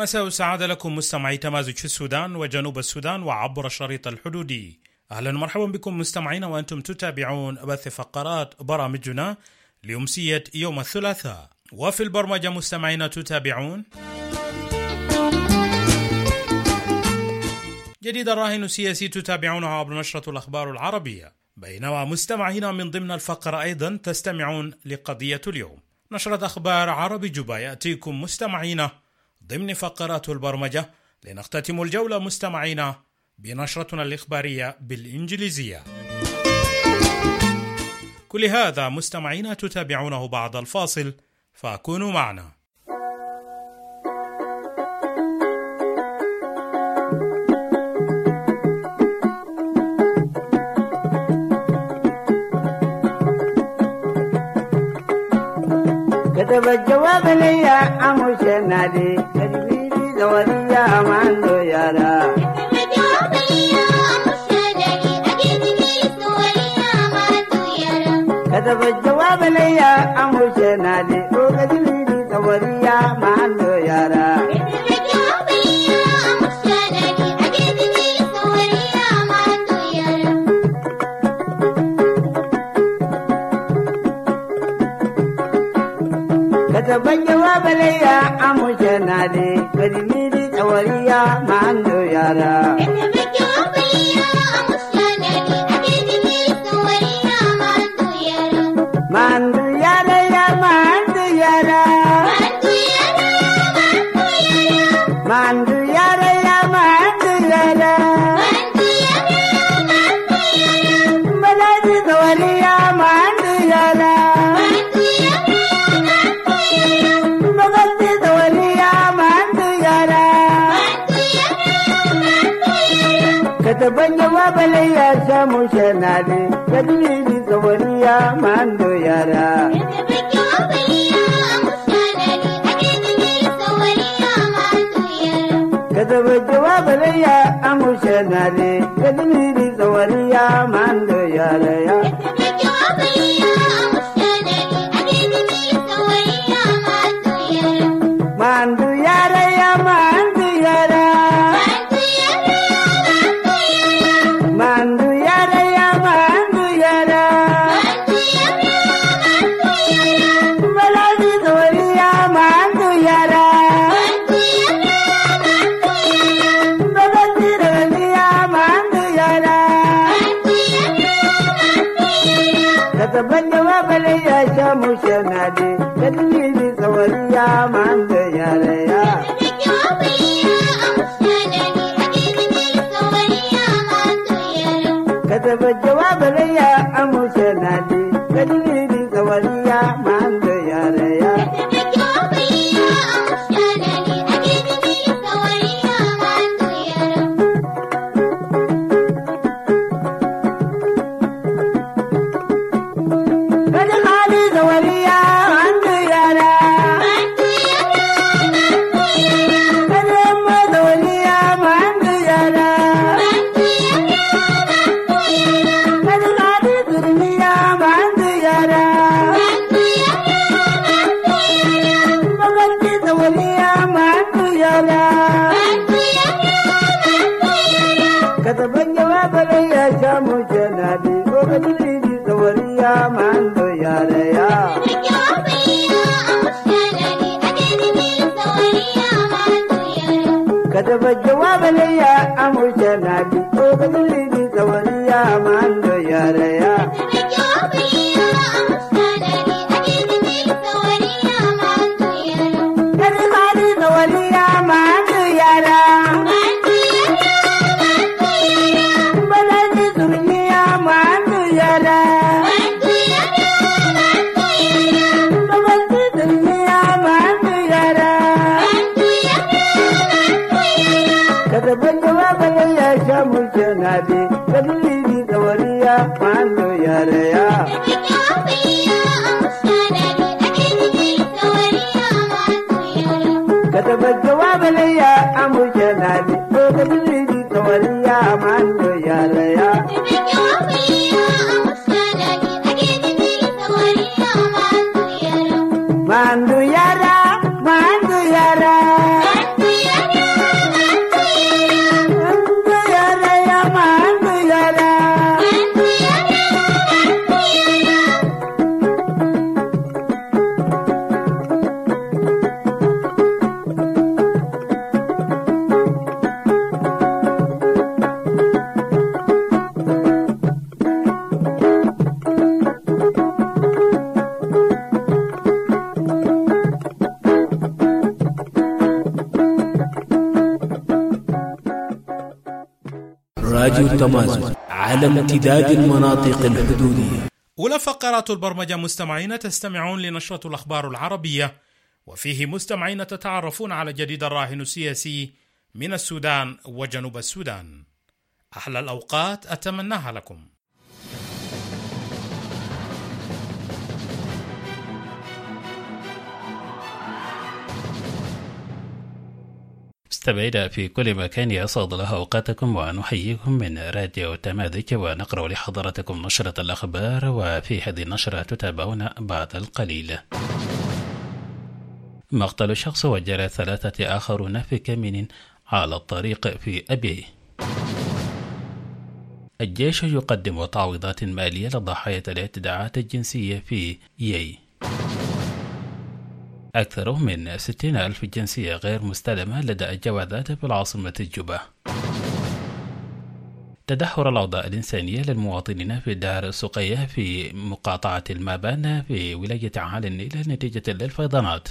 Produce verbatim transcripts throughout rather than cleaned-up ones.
مساء السعادة لكم مستمعي تمازج في السودان وجنوب السودان وعبر الشريط الحدودي. أهلا ومرحبا بكم مستمعين وأنتم تتابعون بث فقرات برامجنا لأمسية يوم الثلاثاء. وفي البرمجة مستمعين تتابعون جديد الراهن السياسي تتابعونه عبر نشرة الأخبار العربية، بينما مستمعين من ضمن الفقرة أيضا تستمعون لقضية اليوم. نشرة أخبار عربي جوبا يأتيكم مستمعين ضمن فقرات البرمجة، لنختتم الجولة مستمعين بنشرتنا الإخبارية بالإنجليزية. كل هذا مستمعين تتابعونه بعد الفاصل، فكونوا معنا. كتب الجواب لي عمو شنادي تجريدي زوريا ما عنده يارا. كتب الجواب لي عمو شنادي تجريدي زوريا ما عنده يارا. كتب الجواب لي عمو شنادي تجريدي زوريا ما عنده يارا. كتب الجواب لي عمو شنادي تجريدي زوريا ما عنده يارا. كتب الجواب لي عمو شنادي تجريدي زوريا ما عنده يارا. كتب الجواب لي عمو شنادي تجريدي زوريا ما عنده يارا. ما عنده يارا يا ما عنده يارا. ما عنده يارا يا ما عنده يارا. ما عنده يارا يا ما عنده يارا. ما عنده يارا يا ما عنده يارا. بلادي زوريا ما عنده يارا. ما عنده يارا يا ما عنده يارا. بغلتي زوريا ما عنده يارا. ما عنده يارا يا ما عنده يارا. كتب الجواب لي شامو شنادي تجريدي زوريا ما عنده يارا. كتب الجواب لي عمو شنادي تجريدي زوريا ما عنده يارا. كتب الجواب لي عمو شنادي تجريدي زوريا ما عنده يارا يا. كتب الجواب لي عمو شنادي تجريدي زوريا ما عنده يارا. ما عنده يارا يا ما عنده يارا. ما عنده يارا يا ما عنده يارا. ما عنده يارا يا ما عنده يارا. ما عنده يارا يا ما عنده يارا. بلادي زوريا ما عنده يارا. ما عنده يارا يا ما عنده يارا. بغلتي زوريا ما عنده يارا. ما عنده يارا يا ما عنده يارا. كتب الجواب لي شامو شنادي تجريدي زوريا ما عنده يارا يا. كتب الجواب لي عمو شنادي تجريدي زوريا ما عنده يارا. كتب الجواب لي عمو شنادي تجريدي زوريا ما عنده يارا يا. كتب الجواب لي عمو شنادي تجريدي زوريا ما عنده يارا. كتب علي زوريا ما عنده يارا. ما عنده يارا ما عنده يارا. كتب أم زوريا ما عنده يارا. ما عنده يارا ما عنده يارا. كتب علي زوريا ما عنده يارا. ما عنده يارا ما عنده يارا. بغلتي زوريا ما عنده يارا. ما عنده يارا ما عنده يارا. كتب الجواب لي شامو شنادي وتجريدي زوريا ما عنده يارا يا. كتب الجواب لي عمو شنادي تجريدي زوريا ما عنده يارا. كتب الجواب لي عمو شنادي وتجريدي زوريا ما عنده يارا يا. كتب الجواب لي عمو شنادي تجريدي زوريا ما عنده يارا. كتب علي زوريا ما عنده يارا. ما عنده يارا ما عنده يارا. بلادي زوريا ما عنده يارا. ما عنده يارا ما عنده يارا. بغلتي زوريا ما عنده يارا. ما عنده يارا ما عنده يارا. كتب الجواب لي شامو شنادي تجريدي زوريا ما عنده يارا يا. كتب الجواب لي عمو شنادي تجريدي زوريا ما عنده يارا. كتب الجواب لي عمو شنادي تجريدي زوريا ما عنده يارا يا. كتب الجواب لي عمو شنادي تجريدي زوريا ما عنده يارا. ما عنده يارا ما عنده يارا. ما عنده يارا راديو التمازج على امتداد المناطق الحدودية. أولى فقرات البرمجة مستمعين تستمعون لنشرة الأخبار العربية، وفيه مستمعين تتعرفون على جديد الراهن السياسي من السودان وجنوب السودان. أحلى الأوقات أتمناها لكم. مستمعينا في كل مكان يسعد الله أوقاتكم، ونحييكم من راديو تمازج، ونقرأ لحضراتكم نشرة الأخبار، وفي هذه النشرة تتابعون بعد القليل. مقتل شخص وجرى ثلاثة آخرون في كمين على الطريق في أبي. الجيش يقدم تعويضات مالية لضحايا الاعتداءات الجنسية في يي. أكثر من ستين ألف جنسية غير مستلمة لدى الجوازات في العاصمة الجوبة. تدهور الأوضاع الإنسانية للمواطنين في دار السقية في مقاطعة المابان في ولاية عالي النيل نتيجة للفيضانات.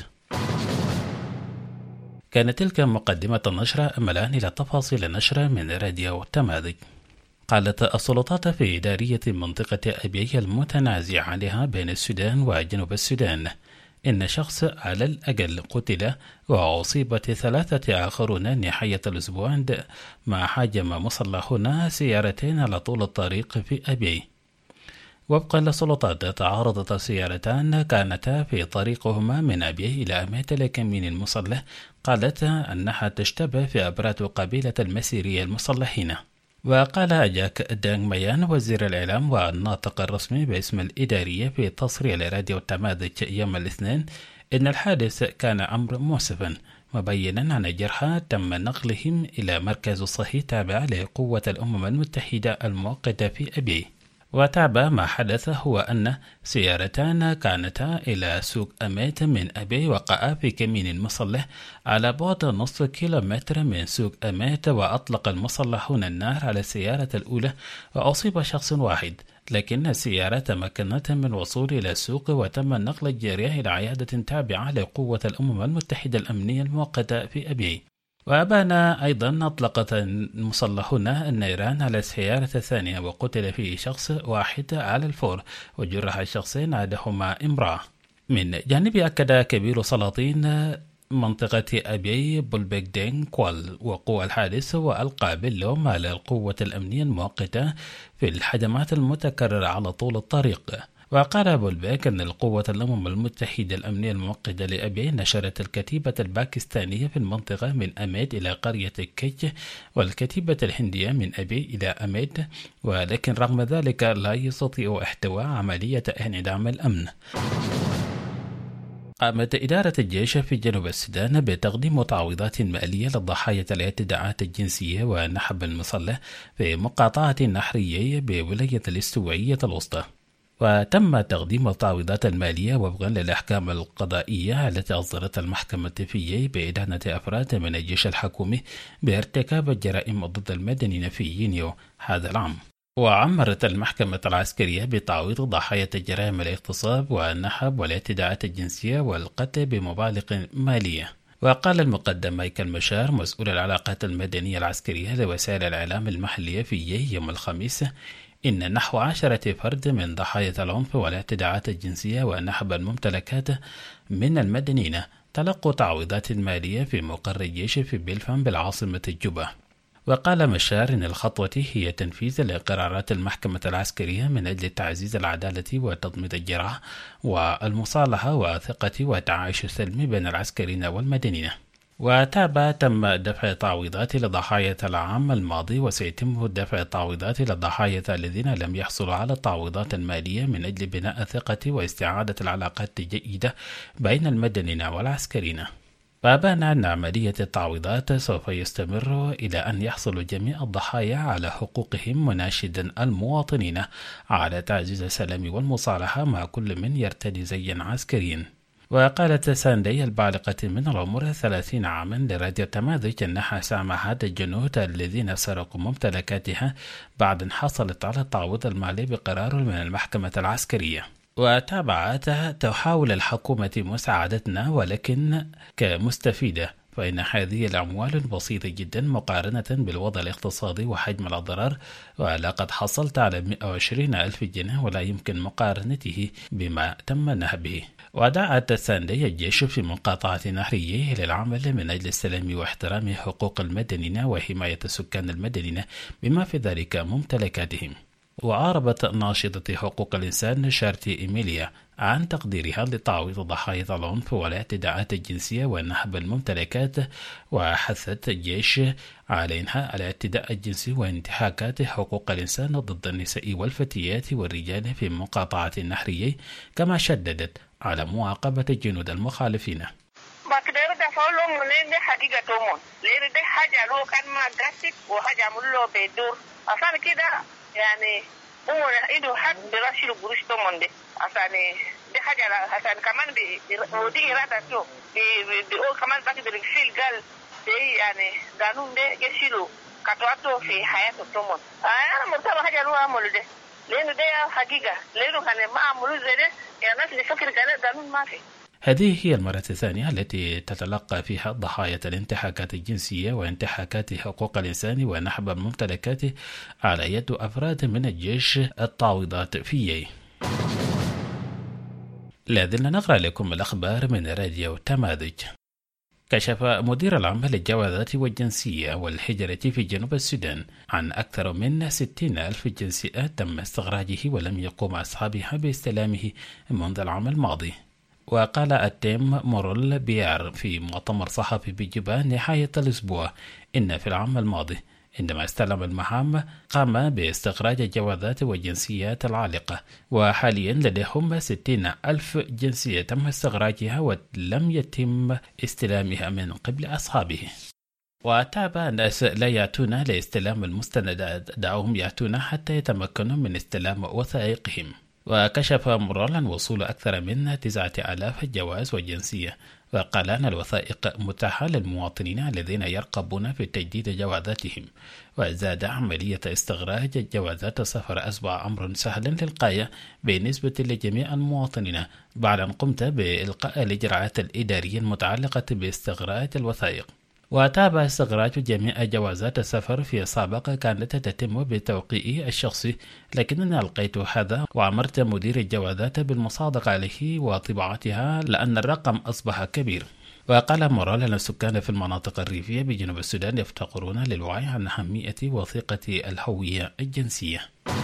كانت تلك مقدمة النشرة. أما الآن إلى تفاصيل النشرة من راديو تمازج. قالت السلطات في إدارية منطقة أبيي المتنازع عليها بين السودان وجنوب السودان إن شخص على الأقل قتل وأصيبت ثلاثة آخرون نهاية الأسبوع ما حاجم مصلحون سيارتين على طول الطريق في أبيي. وفقا للسلطات تعارضت السيارتان كانتا في طريقهما من أبيي إلى أميت لكمين المصلح قالت أنها تشتبه في أبراد قبيلة المسيرية المصلحين. وقال أجاك دانغ ميان وزير الإعلام والناطق الرسمي باسم الإدارية في تصريح لراديو التمازج يوم الاثنين إن الحادث كان أمر مؤسفا، مبينا أن الجرحى تم نقلهم إلى مركز صحي تابع لقوة الأمم المتحدة المؤقتة في أبي. وتابع ما حدث هو أن سيارتان كانتا إلى سوق أميت من أبي وقعا في كمين مصلح على بعد نصف كيلومتر من سوق أميت، وأطلق المصلحون النار على السيارة الأولى وأصيب شخص واحد، لكن السيارة تمكنت من الوصول إلى السوق وتم نقل الجارية إلى عيادة تابعة لقوة الأمم المتحدة الأمنية المؤقتة في أبي. وأبان أيضا أطلقت المصلحون النيران على السيارة الثانية وقتل فيه شخص واحد على الفور وجرح الشخصين عادهما امرأة. من جانب أكد كبير سلاطين منطقة أبيي بولبيك دين كوال وقوى الحادث وألقى باللوم على القوة الأمنية المؤقتة في الحجمات المتكررة على طول الطريق. وقال بولبيك أن القوة الأمم المتحدة الأمنية المؤقتة لأبي نشرت الكتيبة الباكستانية في المنطقة من أميد إلى قرية كيج والكتيبة الهندية من أبي إلى أميد، ولكن رغم ذلك لا يستطيع احتواء عملية انعدام الأمن. قامت إدارة الجيش في جنوب السودان بتقديم تعويضات مالية لضحايا الاعتداءات الجنسية ونحب المصلح في مقاطعة النحرية بولاية الاستوائية الوسطى. وتم تقديم التعويضات المالية وفقا للأحكام القضائية التي أصدرتها المحكمة في بإدانة أفراد من الجيش الحكومي بارتكاب الجرائم ضد المدنيين في يونيو هذا العام. وعمرت المحكمة العسكرية بتعويض ضحايا جرائم الاغتصاب والنحب والاعتداءات الجنسية والقتل بمبالغ مالية. وقال المقدم مايكل مشار مسؤول العلاقات المدنية العسكرية لوسائل الإعلام المحلية في يوم الخميس إن نحو عشرة فرد من ضحايا العنف والاعتداءات الجنسية ونحب الممتلكات من المدنيين تلقوا تعويضات مالية في مقر الجيش في بلفم بالعاصمة الجوبة. وقال مشار إن الخطوة هي تنفيذ لقرارات المحكمة العسكرية من أجل تعزيز العدالة وتضميد الجراح والمصالحة وثقة والتعايش السلمي بين العسكريين والمدنيين. وتابع تم دفع تعويضات لضحايا العام الماضي، وسيتم دفع التعويضات للضحايا الذين لم يحصلوا على التعويضات المالية من أجل بناء الثقة واستعادة العلاقات الجيدة بين المدنيين والعسكريين. وأبان أن عملية التعويضات سوف يستمر إلى أن يحصل جميع الضحايا على حقوقهم، مناشدا المواطنين على تعزيز السلام والمصالحة مع كل من يرتدي زيا عسكريا. وقالت ساندي البالغة من العمر ثلاثين عاما لراديو تمازج أنها سامحت الجنود الذين سرقوا ممتلكاتها بعد أن حصلت على التعويض المالي بقرار من المحكمة العسكرية. وتابعتها تحاول الحكومة مساعدتنا ولكن كمستفيدة فإن هذه الأموال بسيطة جدا مقارنة بالوضع الاقتصادي وحجم الأضرار، ولقد حصلت على مئة وعشرين ألف جنيه ولا يمكن مقارنته بما تم نهبه. ودعت ساندي الجيش في مقاطعة نهرية للعمل من أجل السلام واحترام حقوق المدنيين وحماية السكان المدنيين بما في ذلك ممتلكاتهم. وعاربت ناشطة حقوق الإنسان شارتي إيميليا عن تقديرها لتعويض ضحايا العنف والاعتداءات الجنسية ونهب الممتلكات، وحثت الجيش على إنهاء الاعتداء الجنسي وانتهاكات حقوق الإنسان ضد النساء والفتيات والرجال في مقاطعة النهرية، كما شددت على مواقبة الجنود المخالفين. bakidero da faulo munende hagiga tomon lere de haja lo kan ma gasik wa haja mullo bedur asan kida yani umona ido had de rashilu burush tomon de asani de haja la hasan kaman bi odi irada to bi bi o kaman baki de fil gal de yani ganun de geshilu katwato fi hayato tomon ana murtaba haja lo amulde lene de hagiga lene kan ma amulu zede ya nas li fikr kana ganun ma fi. هذه هي المرة الثانية التي تتلقى فيها ضحايا الانتهاكات الجنسية وانتهاكات حقوق الإنسان ونهب الممتلكات على يد أفراد من الجيش التعويضات فيه. لازلنا نقرأ لكم الأخبار من راديو تماذج. كشف مدير العام للجوازات والجنسية والهجرة في جنوب السودان عن أكثر من ستين ألف جنسية تم استخراجه ولم يقوم أصحابها باستلامه منذ العام الماضي. وقال التيم مورول بيار في مؤتمر صحفي بجوبا نهاية الأسبوع إن في العام الماضي عندما استلم المهام قام باستخراج الجوازات والجنسيات العالقة، وحاليا لديهم ستين ألف جنسية تم استخراجها ولم يتم استلامها من قبل أصحابه. وتابع الناس لا يأتون لاستلام المستندات، دعوهم يأتون حتى يتمكنوا من استلام وثائقهم. وكشف مورال عن وصول أكثر من تسعة آلاف جواز وجنسية، وقال أن الوثائق متاحة للمواطنين الذين يرغبون في تجديد جوازاتهم. وزاد عملية استخراج الجوازات السفر أصبح أمر سهل للغاية بالنسبة لجميع المواطنين بعد أن قمت بإلقاء الإجراءات الإدارية المتعلقة باستخراج الوثائق. وتابع استخراج جميع جوازات السفر في السابق كانت تتم بتوقيعي الشخصي، لكنني ألقيت هذا وأمرت مدير الجوازات بالمصادقة عليه وطباعتها لأن الرقم أصبح كبير. وقال مورال أن السكان في المناطق الريفية بجنوب السودان يفتقرون للوعي عن أهمية وثيقة الهوية الجنسية.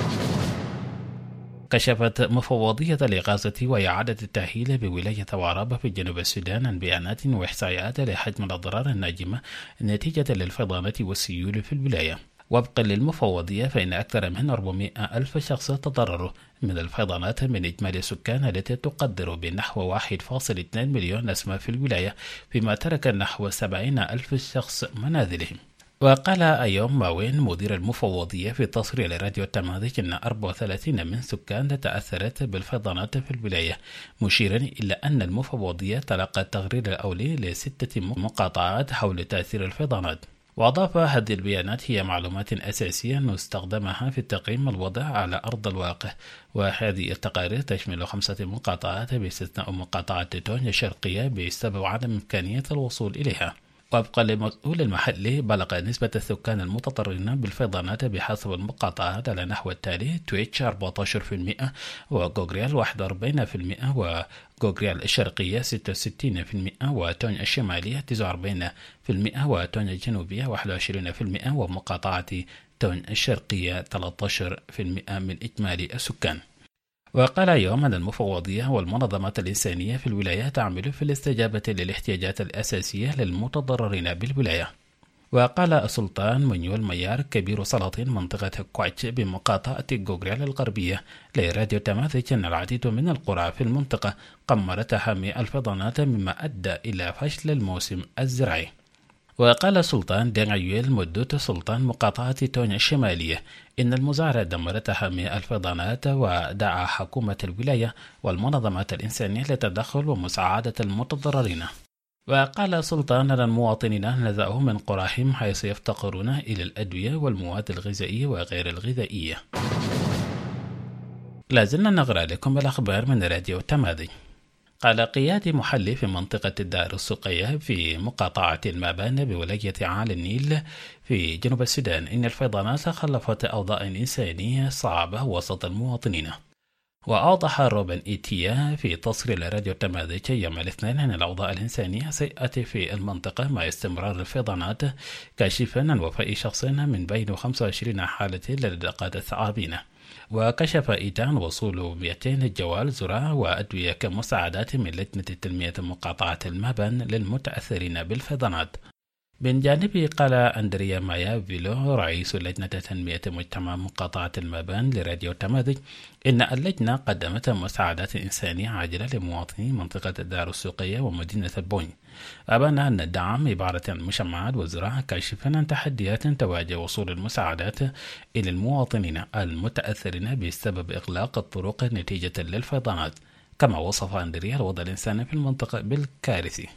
كشفت مفوضية الإغاثة وإعادة التأهيل بولاية وعرابة في جنوب السودان عن بيانات وإحصائيات لحجم الأضرار الناجمة نتيجة للفيضانات والسيول في الولاية. وفقا للمفوضية فإن أكثر من أربعمائة ألف شخص تضرروا من الفيضانات من إجمالي السكان التي تقدر بنحو واحد فاصلة اثنين مليون نسمة في الولاية، فيما ترك نحو سبعين ألف شخص منازلهم. وقال أيوم ماوين مدير المفوضية في تصريح لراديو التماذج أن أربعة وثلاثين من سكان تأثرت بالفيضانات في الولاية، مشيرا إلى أن المفوضية تلقت التقرير الأولي لستة مقاطعات حول تأثير الفيضانات. وأضاف هذه البيانات هي معلومات أساسية نستخدمها في تقييم الوضع على أرض الواقع، وهذه التقارير تشمل خمسة مقاطعات باستثناء مقاطعة تونيا الشرقية بسبب عدم إمكانية الوصول إليها. وفقا للمسؤول المحلي بلغ نسبة السكان المتضررين بالفيضانات بحسب المقاطعات على نحو التالي: تويتش أربعة عشر بالمئة، وغوغريال واحد وأربعين بالمئة، وغوغريال الشرقية ستة وستين بالمئة، وتونيا الشمالية تسعة وأربعين بالمئة، وتونيا الجنوبية واحد وعشرين بالمئة، ومقاطعة تونيا الشرقية ثلاثة عشر بالمئة من إجمالي السكان. وقال يوم أن المفوضية والمنظمات الإنسانية في الولاية تعمل في الاستجابة للاحتياجات الأساسية للمتضررين بالولاية. وقال السلطان منيول ميار كبير سلاطين منطقة كويتش بمقاطعة غوغريال الغربية لراديو تماذج أن العديد من القرى في المنطقة قمرتها من الفيضانات مما أدى إلى فشل الموسم الزراعي. وقال السلطان دانييل مدوت سلطان مقاطعة تونيا الشمالية إن المزارع دمرتها من الفيضانات، ودعا حكومة الولاية والمنظمات الإنسانية للتدخل ومساعدة المتضررين. وقال السلطان أن المواطنين نزعوا من قراهم حيث يفتقرون إلى الأدوية والمواد الغذائية وغير الغذائية. لازلنا نقرأ لكم الأخبار من راديو تماذج. قال قيادي محلي في منطقة الدار السقية في مقاطعة المابان بولاية عال النيل في جنوب السودان إن الفيضانات خلفت أوضاع إنسانية صعبة وسط المواطنين. وأوضح روبن إيتيا في تصريح لراديو التماذج يوم الاثنين أن الأوضاع الإنسانية سيئة في المنطقة مع استمرار الفيضانات، كاشفا عن وفاة شخص من بين خمسة وعشرين حالة للدقات الثعابين. وكشف إيتا عن وصول مئتين جوال زراعة وأدوية كمساعدات من لجنة تنمية مقاطعة المابان للمتأثرين بالفيضانات. من جانبه قال أندريا مايا فيلو رئيس لجنة تنمية مجتمع مقاطعة المابان لراديو التماذج إن اللجنة قدمت مساعدات إنسانية عاجلة لمواطني منطقة الدار السوقية ومدينة البوني. أبان أن الدعم عبارة عن مجمعات وزراعة، كاشفا عن تحديات تواجه وصول المساعدات إلى المواطنين المتأثرين بسبب إغلاق الطرق نتيجة للفيضانات. كما وصف أندريا الوضع الإنساني في المنطقة بالكارثي.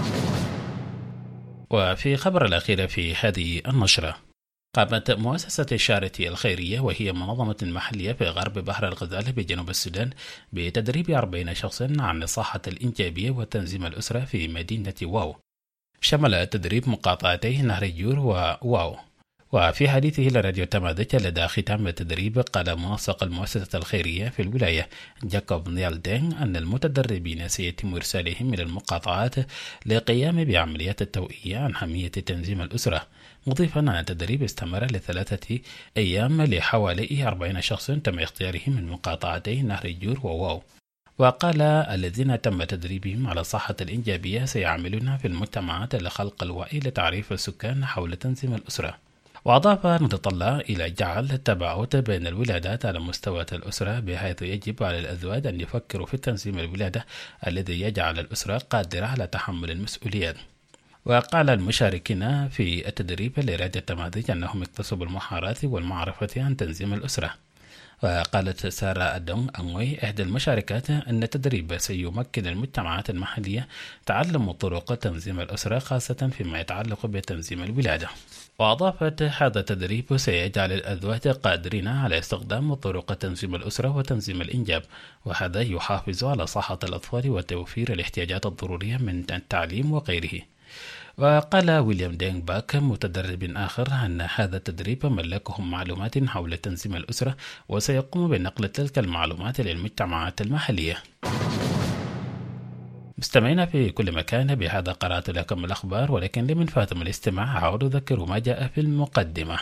وفي خبر الأخير في هذه النشرة، قامت مؤسسة الشارتي الخيرية وهي منظمة محلية في غرب بحر الغزال بجنوب السودان بتدريب أربعين شخصا عن الصحة الإنجابية وتنظيم الأسرة في مدينة واو. شمل التدريب مقاطعتي نهر الجور وواو. وفي حديثه لراديو التماذج لدى ختام التدريب، قال منسق المؤسسة الخيرية في الولاية جاكوب نيال دينغ أن المتدربين سيتم إرسالهم إلى المقاطعات للقيام بعمليات التوعية عن أهمية تنظيم الأسرة، مضيفا أن التدريب استمر لثلاثة أيام لحوالي أربعين شخص تم اختيارهم من مقاطعتي نهر الجور وواو. وقال الذين تم تدريبهم على الصحة الإنجابية سيعملون في المجتمعات لخلق الوعي لتعريف السكان حول تنظيم الأسرة. وأضاف نتطلع إلى جعل التباعد بين الولادات على مستوى الأسرة، بحيث يجب على الأزواج أن يفكروا في تنظيم الولادة الذي يجعل الأسرة قادرة على تحمل المسؤوليات. وقال المشاركين في التدريب لراديو التماذج أنهم اكتسبوا المهارات والمعرفة عن تنظيم الأسرة. وقالت سارة أدونغ أنوي إحدى المشاركات أن التدريب سيمكن المجتمعات المحلية تعلم طرق تنظيم الأسرة، خاصة فيما يتعلق بتنظيم الولادة. وأضافت هذا التدريب سيجعل الأزواج قادرين على استخدام طرق تنظيم الأسرة وتنظيم الإنجاب، وهذا يحافظ على صحة الأطفال وتوفير الاحتياجات الضرورية من التعليم وغيره. وقال ويليام دينغ باك متدرب آخر أن هذا التدريب ملكهم معلومات حول تنظيم الأسرة، وسيقوم بنقل تلك المعلومات للمجتمعات المحلية. مستمعين في كل مكان، بهذا قرأت لكم الأخبار، ولكن لمن فاتم الاستماع أعود أذكر ما جاء في المقدمة.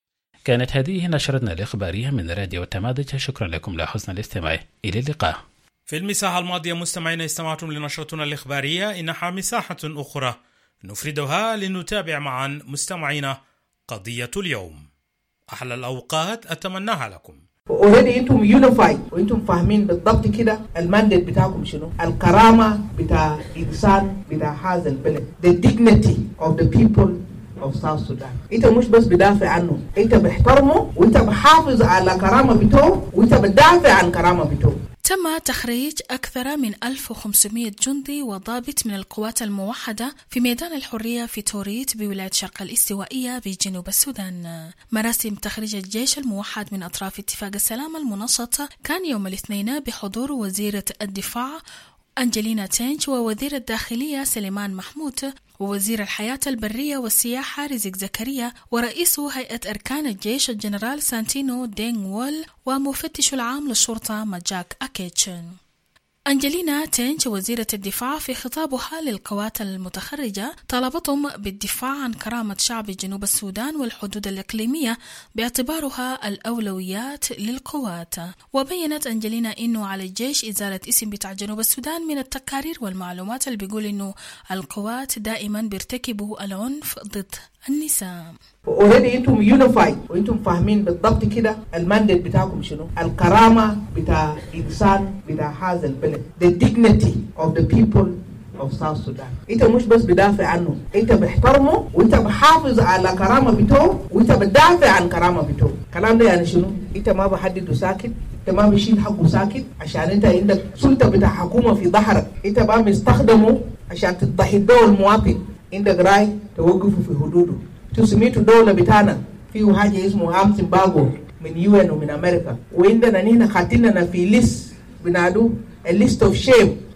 كانت هذه نشرتنا الإخبارية من راديو التماذج، شكرا لكم لحسن الاستماع، إلى اللقاء. في المساحة الماضية مستمعين استمعتم لنشرتنا الإخبارية، إنها مساحة أخرى نفردها لنتابع معا مستمعينا قضية اليوم. أحلى الأوقات أتمناها لكم. اوريدي انتم يونيفايد وانتم فاهمين بالضبط كده المانديت بتاعكم شنو، الكرامه بتاع انسان بتاع هذا البلد، the dignity of the people of South Sudan. انت مش بس بدافع عنه، انت بحترمه وانت بحافظ على كرامه بتوعه وانت بدافع عن كرامه بتوعه. تم تخريج أكثر من ألف وخمسمائة جندي وضابط من القوات الموحدة في ميدان الحرية في توريت بولاية شرق الاستوائية بجنوب السودان. مراسم تخريج الجيش الموحد من أطراف اتفاق السلام المنشط كان يوم الاثنين بحضور وزيرة الدفاع أنجلينا تينج ووزير الداخلية سليمان محمود ووزير الحياة البرية والسياحة رزق زكريا ورئيس هيئة أركان الجيش الجنرال سانتينو دينغ وول ومفتش العام للشرطة ماجاك أكيتشن. أنجلينا تينج وزيرة الدفاع في خطابها للقوات المتخرجة طلبتهم بالدفاع عن كرامة شعب جنوب السودان والحدود الإقليمية باعتبارها الأولويات للقوات. وبينت أنجلينا إنه على الجيش إزالة اسم بتاع جنوب السودان من التقارير والمعلومات اللي بيقول إنه القوات دائما بيرتكبوا العنف ضد النساء. اوريدي انتم يونيفايد وانتم فاهمين بالضبط كده المانديت بتاعكم شنو، الكرامه بتاع انسان بتاع هذا البلد، the dignity of the people of South Sudan. انت مش بس بدافع عنه، انت بحترمه وانت بحافظ على كرامه بتوعه وانت بدافع عن كرامه بتوعه. الكلام ده يعني شنو؟ انت ما بحدده ساكت، انت ما بشيل حقه ساكت عشان انت عندك سلطه بتاع حكومه في ظهرك، انت ما مستخدمه عشان تضحي الدول المواطن، عندك راي توقفه في حدوده. تسميته دولة بتاعنا فيه حاجة اسمه هام سيمباغو من يو ان ومن أمريكا، وعندنا نحن خاتلنا في ليست بنادو الليست اوف شيم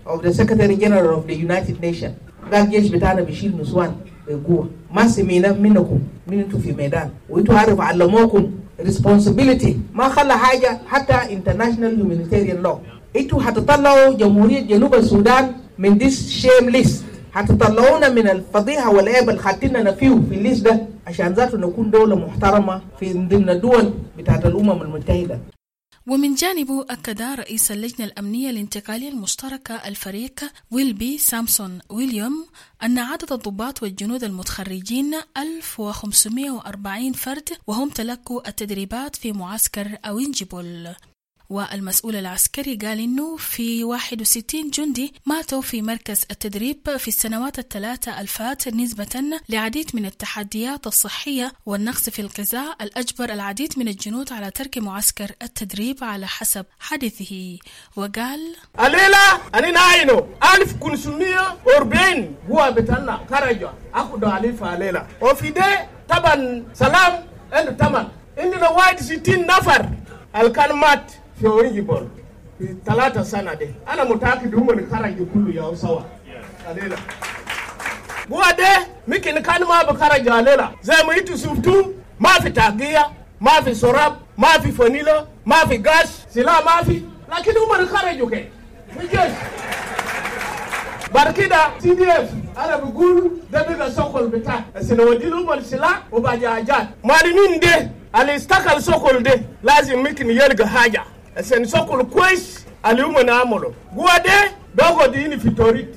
of the Secretary General of the United Nations. قال جيش بتاعنا بيشيل نسوان بقوة. ما سمينا منكم من انتوا في ميدان وانتوا عارف علموكم responsibility. ما خلى حاجة حتى international humanitarian law. انتوا هتطلعوا جمهورية جنوب السودان من this shame list. هتطلعونا من الفضيحة والعيب اللي خدتنا فيه في الليست ده عشان ذاته نكون دولة محترمة في ضمن الدول بتاعت الأمم المتحدة. ومن جانبه أكد رئيس اللجنة الأمنية الانتقالية المشتركة الفريق ويلبي سامسون ويليام أن عدد الضباط والجنود المتخرجين ألف وخمسمائة وأربعين فرد وهم تلقوا التدريبات في معسكر أوينجيبول. والمسؤول العسكري قال إنه في واحد وستين جندي ماتوا في مركز التدريب في السنوات الثلاثة الفات نسبة لعديد من التحديات الصحية والنقص في الغذاء الأجبر العديد من الجنود على ترك معسكر التدريب على حسب حديثه. وقال الليلة أنا ناينو ألف كنسمية وأربعين هو بتاعنا خرجوا أخذوا عليه فالليلة وفي ده طبعا سلام إنه تمام إننا واحد ستين نفر الكلمات في أوينجيبول في ثلاثة سنة دي أنا متأكد هم اللي خرجوا كله يا سوا الليلة هو ده ممكن كان ما بخرج الليلة زي ما انتوا شفتوا ما في تغذية ما في شراب ما في فانيلا ما في غاز سلاح ما في لكن هم اللي خرجوا كده مجيش بعد كده سي دي اف أنا بقول ده بيبقى سوكل بتاع سنودي لهم السلاح وباجاجات مالين ده اللي استقل سوكل ده لازم ممكن يلقى حاجة عشان سوكل كويس اليوم نعمله جوا ده دوغو ديني في توريت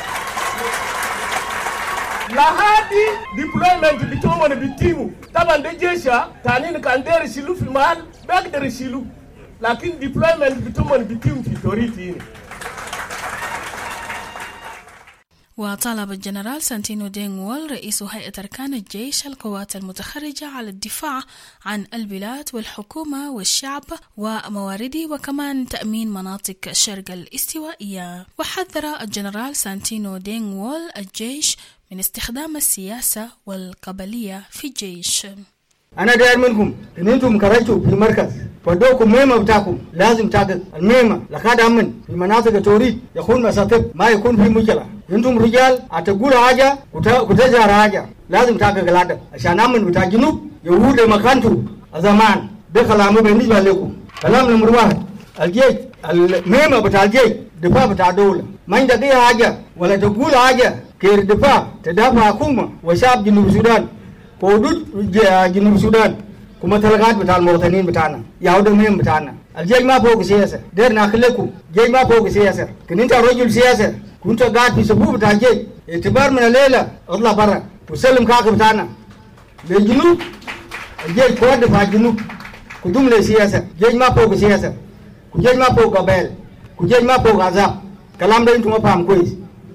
لهادي deployment بتومن بتيمو طبعا ده جيشا تانين كان داير يشيلوا في المحل بيقدر يشيلوا لكن deployment بتومن بتيمو في توريت هنا. وطالب الجنرال سانتينو دينغ وول رئيس هيئة أركان الجيش القوات المتخرجة على الدفاع عن البلاد والحكومة والشعب وموارده وكمان تأمين مناطق الشرق الاستوائية. وحذر الجنرال سانتينو دينغ وول الجيش من استخدام السياسة والقبلية في الجيش. أنا داير منكم إن أنتم خرجتوا في مركز فدوكم مهمة بتاعكم لازم تاخذ المهمة لقد أمن في مناطق توريد يكون مساطب ما يكون في مشكلة. أنتم رجال أتقول حاجة وتجار حاجة لازم تاخذ قلادة عشان أمن بتاع جنوب يهود مكانته زمان ده كلامه بالنسبة لكم. كلام نمبر واحد الجيش المهمة بتاع الجيش دفاع بتاع دولة ما عندك أي حاجة ولا تقول حاجة كير دفاع تدافع حكومة وشعب جنوب السودان حدود جنوب السودان كما تلقات بتاع المواطنين بتاعنا يعود مهم بتاعنا. الجيش ما فوق سياسة دير ناخلكم جيش ما فوق سياسة كن انت رجل سياسة كنت قاعد في سبوب بتاع الجيش اعتبار من الليلة اطلع برا وسلم كاك بتاعنا للجنوب. الجيش قوات دفاع الجنوب كدوم للسياسة جيش ما فوق سياسة كجيش ما فوق قبائل كجيش ما فوق عذاب. كلام ده انتم ما فاهم كويس.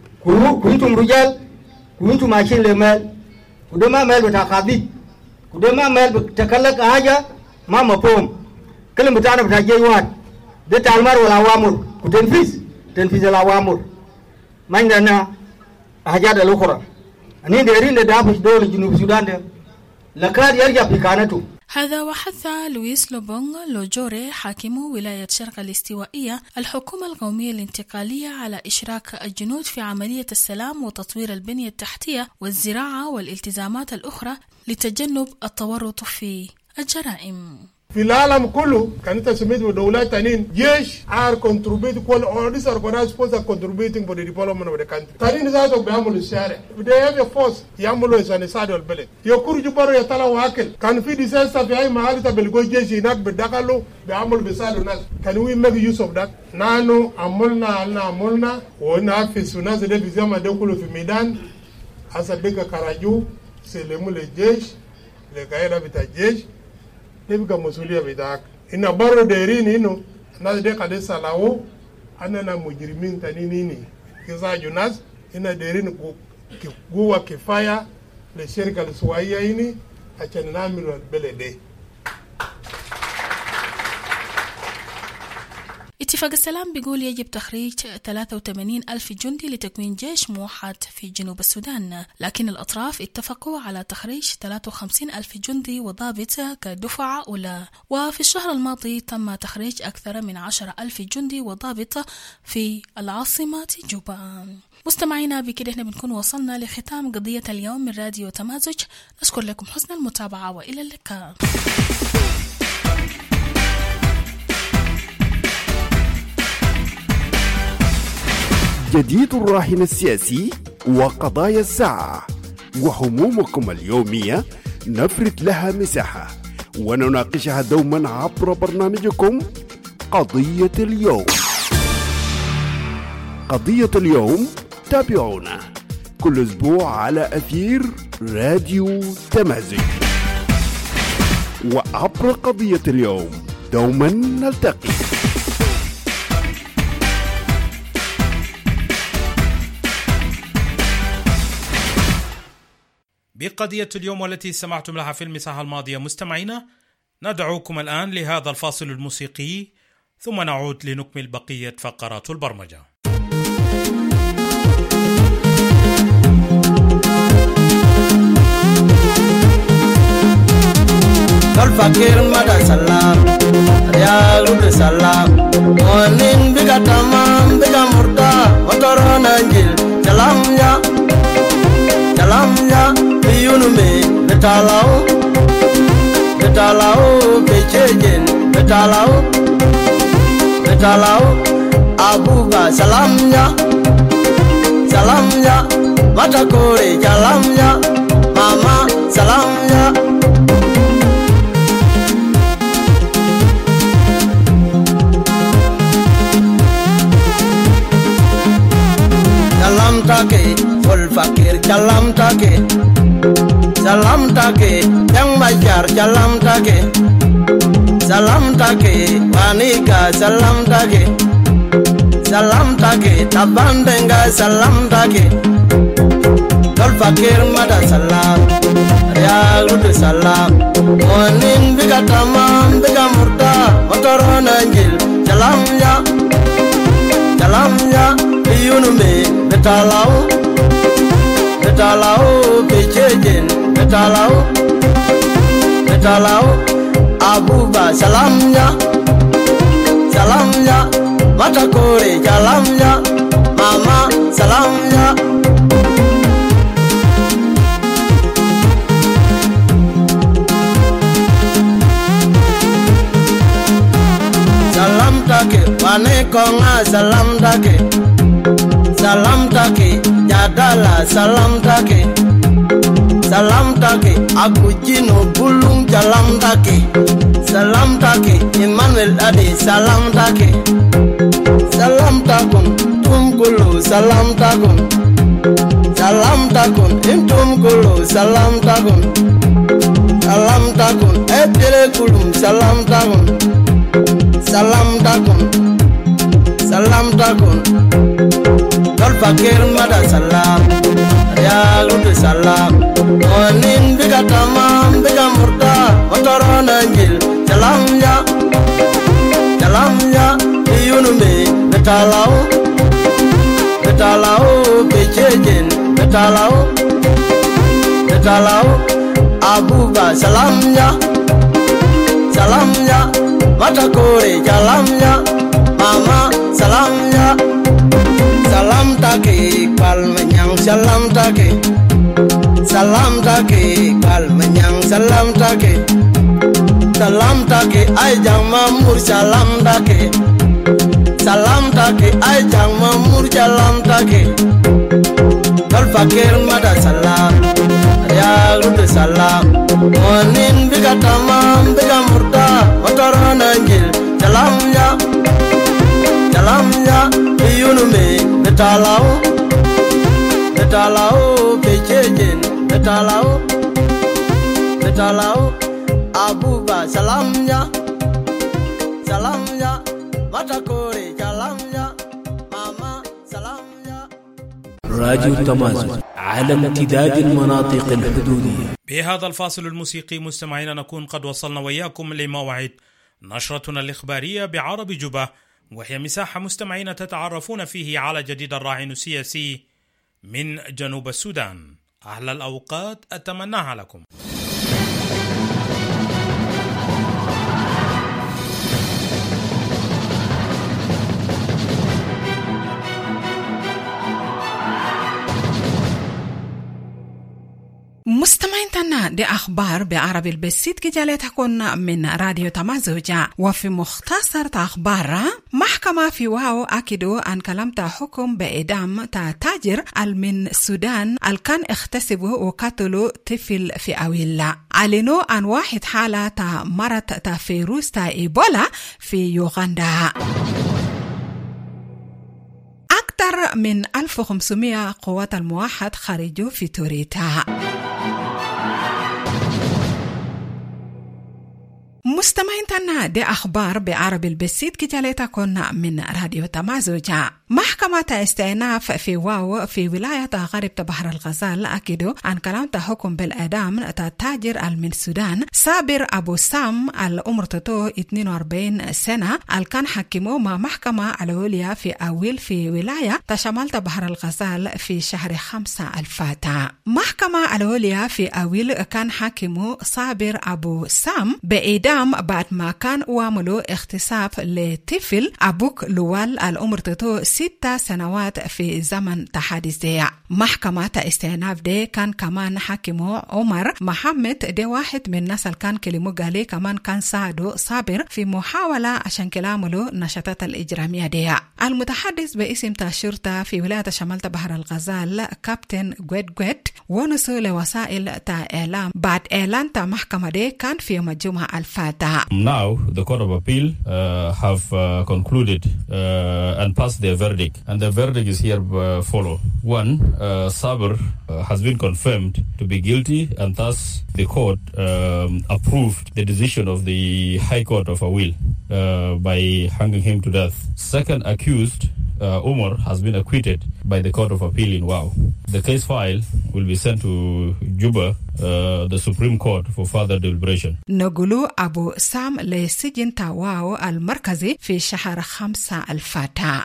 كنتم رجال كنتم ماشيين لمال وده ما مال بتاع خاضي وده ما مال بتكلك حاجة ما مفهوم. كلمة بتاعنا بتاع جاي واحد ده تعلمار والأوامر وتنفيذ تنفيذ الأوامر ما عندنا حاجات الأخرى. أنا دايرين ندافع دولة جنوب السودان ده لكاد يرجع في كانته. هذا وحث لويس لوبونغ لوجوري حاكم ولاية شرق الاستوائية الحكومة القومية الانتقالية على إشراك الجنود في عملية السلام وتطوير البنية التحتية والزراعة والالتزامات الأخرى لتجنب التورط في الجرائم. في العالم كله كانت تسميت بدولات تانين جيش are contributing كل all these organized forces are contributing for the development of the country. تانين ذاتهم بيعملوا الشارع. they have a force يعملوا عشان يساعدوا البلد. يخرجوا برا يطلعوا أكل. كان في disaster في أي محل تبلغوا جيش هناك بدخلوا بيعملوا بيساعدوا الناس. Can we make use of that? نحن عملنا لنا عملنا ونحفز الناس اللي في زمان ده كله في ميدان. هسا بيجا كراجو سلموا للجيش لقايرة بتاع الجيش. تبقى مسؤولية بتاعك. إن برو ديرين إنه الناس دي قد سلاو أننا مجرمين تانيني كذا جناس إن ديرين قوة كفاية للشركة السوائية إني عشان نعمل البلد. اتفاق السلام بيقول يجب تخريج ثلاثة وثمانين ألف جندي لتكوين جيش موحد في جنوب السودان، لكن الأطراف اتفقوا على تخريج ثلاثة وخمسين ألف جندي وضابط كدفعة أولى. وفي الشهر الماضي تم تخريج أكثر من عشرة ألف جندي وضابط في العاصمة جوبا. مستمعينا، بكده احنا بنكون وصلنا لختام قضية اليوم من راديو تمازج. نشكر لكم حسن المتابعة وإلى اللقاء. جديد الراهن السياسي وقضايا الساعة وهمومكم اليومية نفرد لها مساحة ونناقشها دوما عبر برنامجكم قضية اليوم. قضية اليوم تابعونا كل أسبوع على أثير راديو تمازج، وعبر قضية اليوم دوما نلتقي. بقضية اليوم والتي استمعتم لها في المساحة الماضية مستمعينا، ندعوكم الآن لهذا الفاصل الموسيقي ثم نعود لنكمل بقية فقرات البرمجة. Fakir mada salam, ya rude salam. Monin biga tamam, biga murda, motoron anjil. Salam ya, salam ya. Biyunu me, betalau, betalau, bejejen, betalau, betalau. Abuba salam ya, salam ya. Mata kore salam ya, mama salam ya. Salam take, full fakir salam take, salam take, yang majar salam take, salam take, wanika salam take, salam take, tabandenga salam take, full fakir mada salam, real rude salam, monin biga tamam biga murda, motoron anjil, salam ya, salam ya. Biyunu me, betalau, betalau, bejejen, betalau, betalau. Abuba salamnya, salamnya. Mata kore salamnya, mama salamnya. Salam take, wane konga salam take. Salam take, jadala salam take, salam take, aku jino bulung salam take, salam take, Emmanuel Adi salam take, salam takun, tumkulu salam takun, salam takun, intumkulu salam takun, salam takun, epire kulum salam takun, salam takun, salam takun. Kal fakir mada salam, ya lude salam. Monin biga tamam biga murda, motoron anjil. Salam ya, salam ya. Biyunu me, betalau, betalau, bejejen, betalau, betalau. Abuba salam ya, salam ya. Mata kore salam ya, mama salam ya. Salam take, kal menyang salam take, salam take, kal menyang salam take, salam take, ay jang mamur salam take, salam take, ay jang mamur salam take. Kal fakir mada salam, ya rude salam. Monin biga tamam biga murda, motoron anjil. Salam ya, salam ya. Biyunu me, betalau, betalau, bejejen, betalau, betalau. Abuba salamnya, salamnya. Mata kore salamnya, mama salamnya. راديو تمازج على امتداد المناطق الحدودية. بهذا الفاصل الموسيقي مستمعينا نكون قد وصلنا وإياكم لموعد نشرتنا الإخبارية بعربي جوبا وهي مساحة مستمعين تتعرفون فيه على جديد الراهن السياسي من جنوب السودان. أحلى الأوقات أتمناها لكم. مستمعين تنا دي أخبار بعربي البسيط كجالة تكون من راديو تمازوجة. وفي مختصر أخبار محكمة في واو أكدوا أن كلمة حكم بإعدام تاجر من السودان الكان اختسبوا وقتلوا طفل في أويلا. علنوا عن واحد حالة مرض فيروس إيبولا في يوغندا. أكثر من ألف وخمسمائة قوات الموحد خرجوا في توريتا. مستمعين تنا دي أخبار بعربي البسيط كجالة تكون من راديو تمازوجة. محكمة استئناف في واو في ولاية غرب بحر الغزال أكدوا أن كلمة حكم بالإعدام تاجر من السودان صابر أبو سام العمر تتو اثنين وأربعين سنة الكان حكموا مع محكمة العليا في أويل في ولاية تشمال بحر الغزال في شهر خمسة الفاتة. محكمة العليا في أويل كان حكموا صابر أبو سام بإعدام بعد ما كان وعملوا اغتصاب لطفل أبوك لوال العمر تتو ستة سنوات في زمن تحديث دي. محكمة استئناف دي كان كمان حكموا عمر محمد دي واحد من الناس اللي كان كلمو قالي كمان كان ساعدوا صابر في محاولة عشان كلامه نشاطات الإجرامية دي. المتحدث باسم الشرطة في ولاية شمال بحر الغزال كابتن جويد جويد ونسوا لوسائل تا إعلام بعد إعلان تا محكمة دي كان في يوم الجمعة الفاتة. Now the Court of Appeal uh, have uh, concluded uh, and passed their verdict, and the verdict is here uh, follow. One, uh, Saber uh, has been confirmed to be guilty, and thus the court um, approved the decision of the High Court of Awil uh, by hanging him to death. Second accused, uh, Umar, has been acquitted by the Court of Appeal in Wau. The case file will be sent to Juba, uh, the Supreme Court, for further deliberation. نقولوا أبو سام لسجن تاواو المركزي في شهر خمسة الفاتح.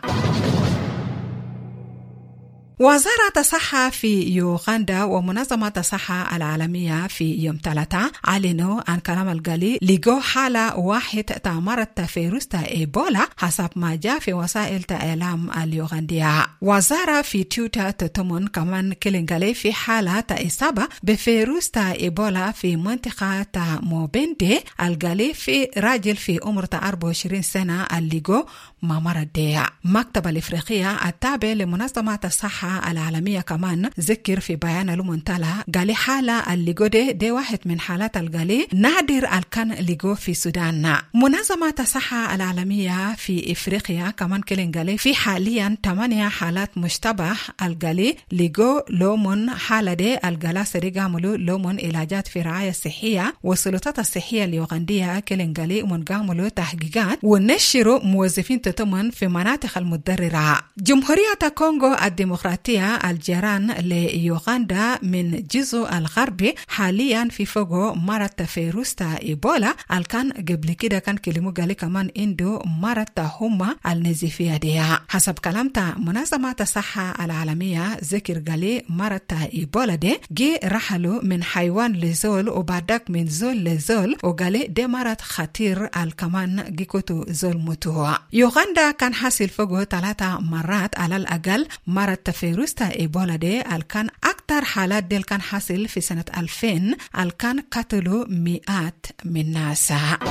وزارة الصحة في يوغندا ومنظمة الصحة العالمية في يوم ثلاثة علنوا عن كلام القلي لقوا حالة واحد تمرض فيروس إيبولا حسب ما جاء في وسائل الإعلام اليوغندية. وزارة في تويتر تتمون كمان كلنقلي في حالة إصابة بفيروس إيبولا في منطقة موبندي القلي في راجل في عمر أربعة وعشرين سنة اللقوا ما مرض دي. مكتب الإفريقية التابع لمنظمة الصحة العالمية كمان ذكر في بيان المنتلى قال حالة الليغو دي, دي واحد من حالات القالي نادر الكان ليغو في السودان. منظمة الصحة العالمية في إفريقيا كمان كلين قالي في حاليا ثمانية حالات مشتبه القالي ليغو لومن حالة دي القلا سريق عملوا لومن علاجات في رعاية صحية والسلطات الصحية اليوغندية كلين قالي منقاملوا تحقيقات ونشروا موظفين تتمن في مناطق المتضررة. جمهورية كونغو الديمقراطية الجيران ليوغندا من جزء الغربي حاليا في فوقه مرض فيروس إيبولا الكان قبل كده كان كلمو قالي كمان عنده مرض هما النزيفية دي. حسب كلام منظمة الصحة العالمية ذكر قالي مرض إيبولا دي جي رحلوا من حيوان لزول وبعدك من زول لزول وقالي دي مرض خطير الكمان جيكوتو زول متوه. يوغندا كان حاصل فوقه ثلاثة مرات على الأقل مرض فيروس إيبولا دي الكان أكتر حالات دي كان حاصل في سنة ألفين الكان قتلوا مئات من ناس.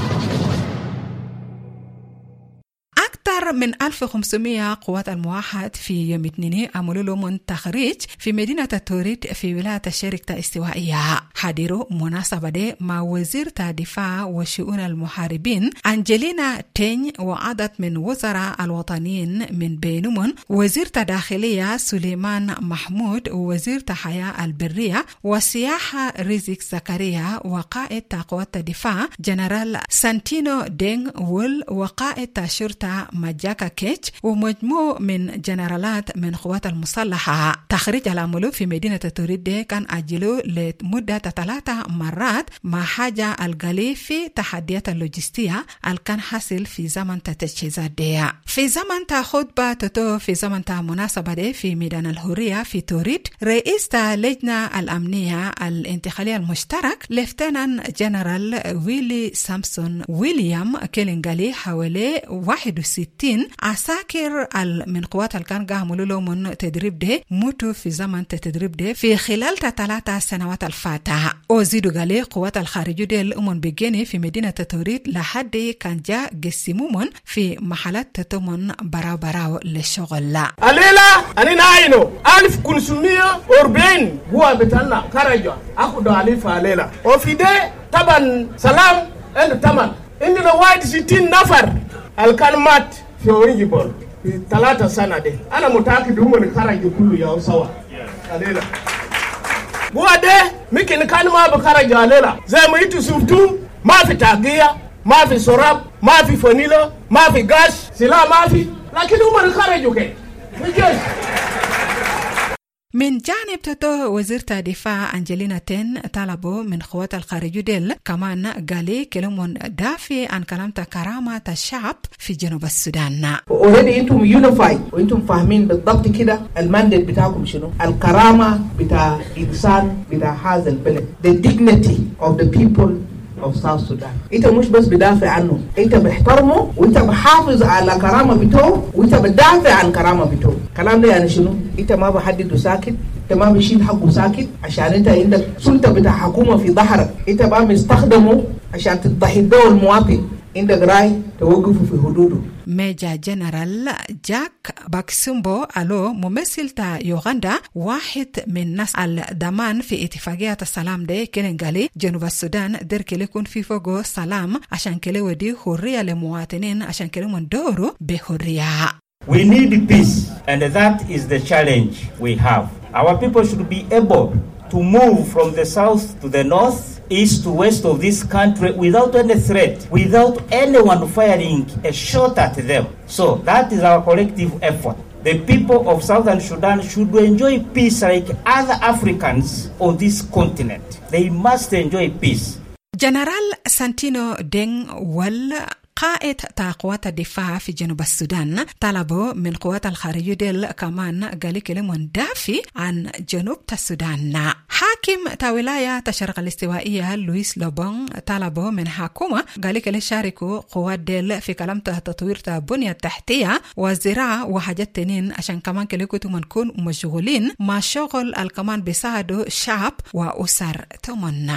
أكثر من ألف وخمسمائة قوات الموحد في يوم اثنين عملوا لهم تخريج في مدينة توريت في ولاية الشرق الاستوائية. حضروا مناسبة دي مع وزير الدفاع وشؤون المحاربين أنجلينا تين وعدد من وزراء الوطنيين من بينهم وزير الداخلية سليمان محمود ووزير الحياة البرية والسياحة رزق زكريا وقائد قوات الدفاع جنرال سانتينو دينغ وول وقائد الشرطة جاكا كيتش ومجموع من جنرالات من قوات المسلحة. تخريج العملو في مدينة توريد كان أجلو لمدة ثلاثة مرات مع حاجة الغالي في تحديات اللوجستية الكان حاصل في زمن تتجهيزات دي. في زمن تا خطبة تتو في زمن تا مناسبة دي في ميدان الحرية في توريد، رئيس تا لجنة الأمنية الانتقالية المشترك لفتنان جنرال ويلي سامسون ويليام كيلينغالي حوالي واحد وستين عساكر من قوات الكان قاموا له من تدريب ده موتوا في زمن تدريب ده في خلال ثلاثة سنوات الفاتحة. وزيدوا قالي قوات الخارجية دي الأمم بيجيني في مدينة توريد لحد كان جاء قسمومن في محلات تتمن براو براو للشغل. لا الليلة أنا ناينو ألف كنسمية أربعين هو بتاعنا كارجا أخذ عليه فعليلا وفي ده طبعا سلام أنت تمام عندنا واحد ستين نفر الكلمات في أوريجيبول في ثلاثة سنة دي أنا متأكد هم الكارجا كله يا سوا الليلة هو ده ممكن كان ما بكارجا الليلة زي ما يتو سوفتو ما في تاقية ما في سراب ما في فانيلا ما في غاز سلا ما في لكن هم الكارجا كي مجيش. من جانب تتو وزيرة الدفاع أنجلينا تين طلبوا من قوات الخارجية ديل كمان قالي كلمون دافي عن كلام كرامة الشعب في جنوب السودان. اوريدي انتم يونيفايد وانتم فاهمين بالضبط كده المانديت بتاعكم شنو، الكرامة بتاع إنسان بتاع هذا البلد، the dignity of the people of South Sudan. انت مش بس بدافع عنه، انت بحترمه وانت بحافظ على كرامة بتوعه وانت بدافع عن كرامة بتوعه. كلام ده يعني شنو؟ انت ما بحدده ساكت، انت ما بشيل حقه ساكت عشان انت عندك سلطة بتاع حكومة في ظهرك، انت ما مستخدمه عشان تضحي الدول المواطن، عندك راي توقفه في حدوده. ميجا جنرال جاك باكسومبو ألو ممثل تا يوغندا واحد من ناس الضمان في اتفاقية السلام دي كيلينغالي جنوب السودان در كلي يكون في فوقه سلام عشان كلي ودي حرية لمواطنين عشان كلي من دوره بحرية. We need peace and that is the challenge we have. Our people should be able to move from the south to the north, east to west of this country without any threat, without anyone firing a shot at them. So that is our collective effort. The people of Southern Sudan should enjoy peace like other Africans on this continent. They must enjoy peace. General Santino Deng Wal قائد قوات الدفاع في جنوب السودان طلبوا من قوات الخارجية ديل كمان قال كلمة دافي عن جنوب السودان. حاكم تا ولاية الشرق الاستوائية لويس لوبون طلبوا من حكومة قال كلي شاركوا قوات ديل في كلام تطوير بنية تحتية وزراعة وحاجات تنين عشان كمان كلي كنتم نكون مشغولين مع شغل الكمان بيساعدوا الشعب وأسر تمنى.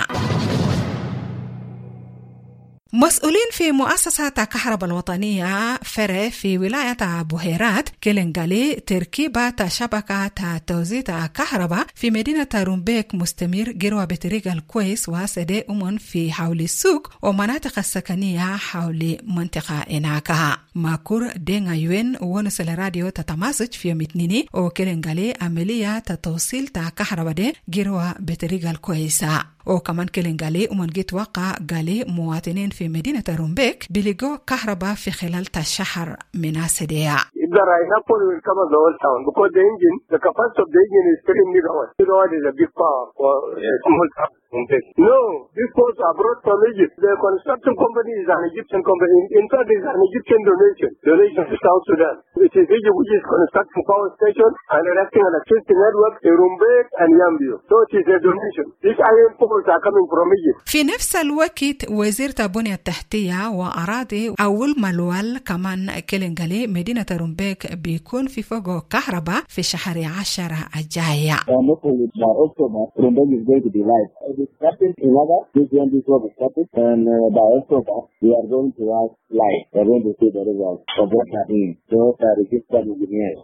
مسؤولين في مؤسسة كهرباء الوطنية فرع في ولاية بوهيرات كيلينغالي تركيبة شبكة توزيع كهرباء في مدينة رومبيك مستمر جروا بطريقة الكويس وسدي أمن في حول السوق ومناطق السكنية حول منطقة إناكا. ماكور دينا يوين ونسل راديو تتماسج في متنيني وكيلينغالي عملية توصيل كهرباء دي جروا بطريقة الكويسة. وكمان كيلينغالي أمن جيت وقع قالي مواطنين في مدينة رومبيك بلغوا كهرباء في خلال الشهر من السدية. The Rhinapol will cover the whole town because the engine, the capacity of the engine is three megawatts. Megawatt is a big power for a small town. No, these poles are brought from Egypt. The construction company is an Egyptian company. In fact, it's an Egyptian donation, donation to South Sudan. It is Egypt which is constructing power station and erecting electricity network in Rumbek and Yambio. So it is a donation. These iron poles are coming from Egypt. في نفس الوقت وزيرة البنية التحتية وأراضي أول ملوال كمان كيلينغالي مدينة رومبيك بيكون في فوقه كهرباء في شهر عشرة الجاية. Rumbek is going to be live. It is starting in August. This one, this one is starting, and uh, by October we are going to have live. We are going to see the results of what happening. Those are registered engineers.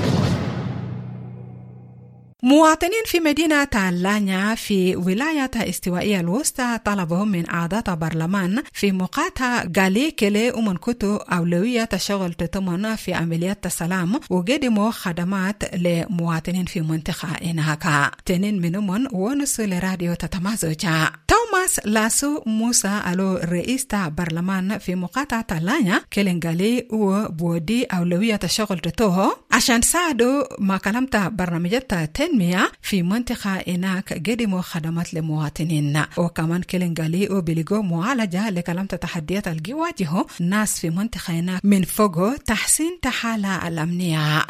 مواطنين في مدينة تالانيا في ولاية استوائية الوسطى طلبوا من أعضاء برلمان في مقاطعة قالي كلي ومن كتو أولوية تشغل تتمنى في عمليات السلام وقدموا خدمات لمواطنين في منطقة إنهاكا. تنين منهم ونسوا لراديو تتمازوجا. توماس نيكولاس لاسو موسى ألو رئيس تا برلمان في مقاطعة تالانيا كيلنغالي وبودي أولوية شغل تتوه عشان ساعدوا ما كلمت برنامجات تنمية في منطقة إناك قدموا خدمات لمواطنين. وكمان كيلنغالي وبيلغو معالجة لكلمت تحديات الجواجه ناس في منطقة إناك من فوق تحسين تحالة الأمنية.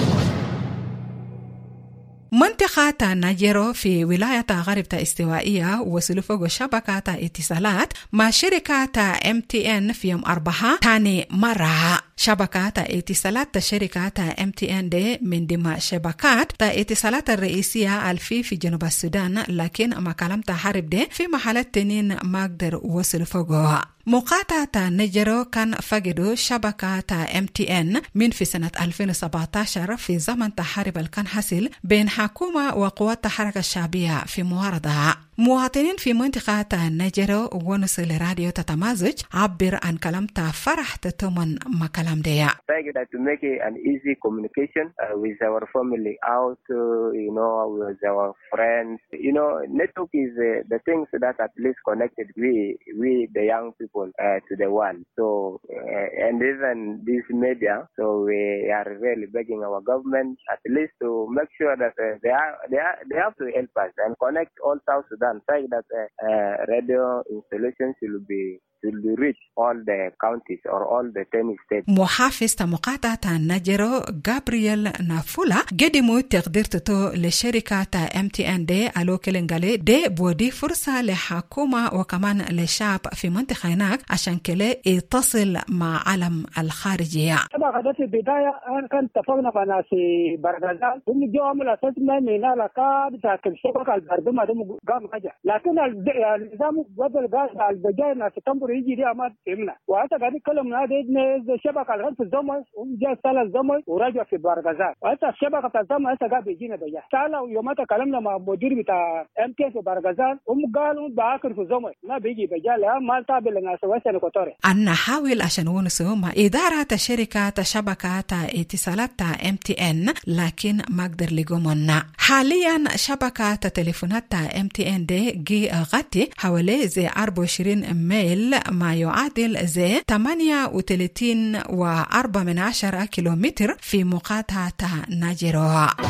منطقة ناجيرو في ولاية غرب استوائية وصلوا فوق شبكة اتصالات مع شركة إم تي إن في يوم أربعة تاني مرة. شبكة اتصالات شركة إم تي إن دي من ضمن شبكات اتصالات الرئيسية الفي في جنوب السودان، لكن ما كلمت حرب دي في محلات تنين ما قدر وصلوا فوقها. مقاطعة نيجيرو كان فقدوا شبكة إم تي إن من في سنة ألفين وسبعة عشر في زمن تحارب الكان حصل بين حكومة وقوات الحركة الشعبية في معارضة. مواطنين في منطقة نيجيرو ونص لراديو تتمازج عبر عن كلمة فرح تتمن ما كلام ديا. To make an easy communication uh, with our family out, uh, you know, with our friends. You know, network is uh, the things that at least connected we, we the young people uh, to the world. So, uh, and even this media, so we are really begging our government at least to make sure that uh, they are, they are, they have to help us and connect all South Sudan. Say that uh, uh, radio installations will be will be reach all the counties or all the ten states. محافظ مقاطعة ناجيرو غابرييل نافولا قدموا تقدير تتو لشركة إم تي إن دي ألو كيلنغالي دي بودي فرصة لحكومة وكمان للشعب في منطقة هناك عشان كله يتصل مع عالم الخارجية. طبعا في البداية أنا كنت اتفقنا مع ناس برغازال هم جو عملوا أسسمنت من الأكاد بتاع الشبكة البردمة دي قام حاجة، لكن النظام بدل قاعد على البجاي ناس تنبر يجي دي أمات فهمنا، وحتى قاعد يتكلم من هذا الشبكة الغرب في الزمن وجاء سال الزمن ورجع في برغازال، وحتى الشبكة الزمن هسه قاعد بيجينا بجاي. تعالوا يوم تكلمنا مع مدير بتاع إم تي في برغازال هم قالوا بآخر في الزمن ما بيجي بجاي لا ما تابع للناس وسنا كتير. أنا نحاول عشان ونسوا مع إدارة شركة شبكة اتصالات إم تي إن لكن ما قدر لقومنا. حاليا شبكة تليفونات إم تي إن دي جي غطي حوالي زي أربعة وعشرين ميل ما يعادل زي ثمانية وثلاثين وأربعة من عشرة كيلومتر في مقاطعة ناجيرو.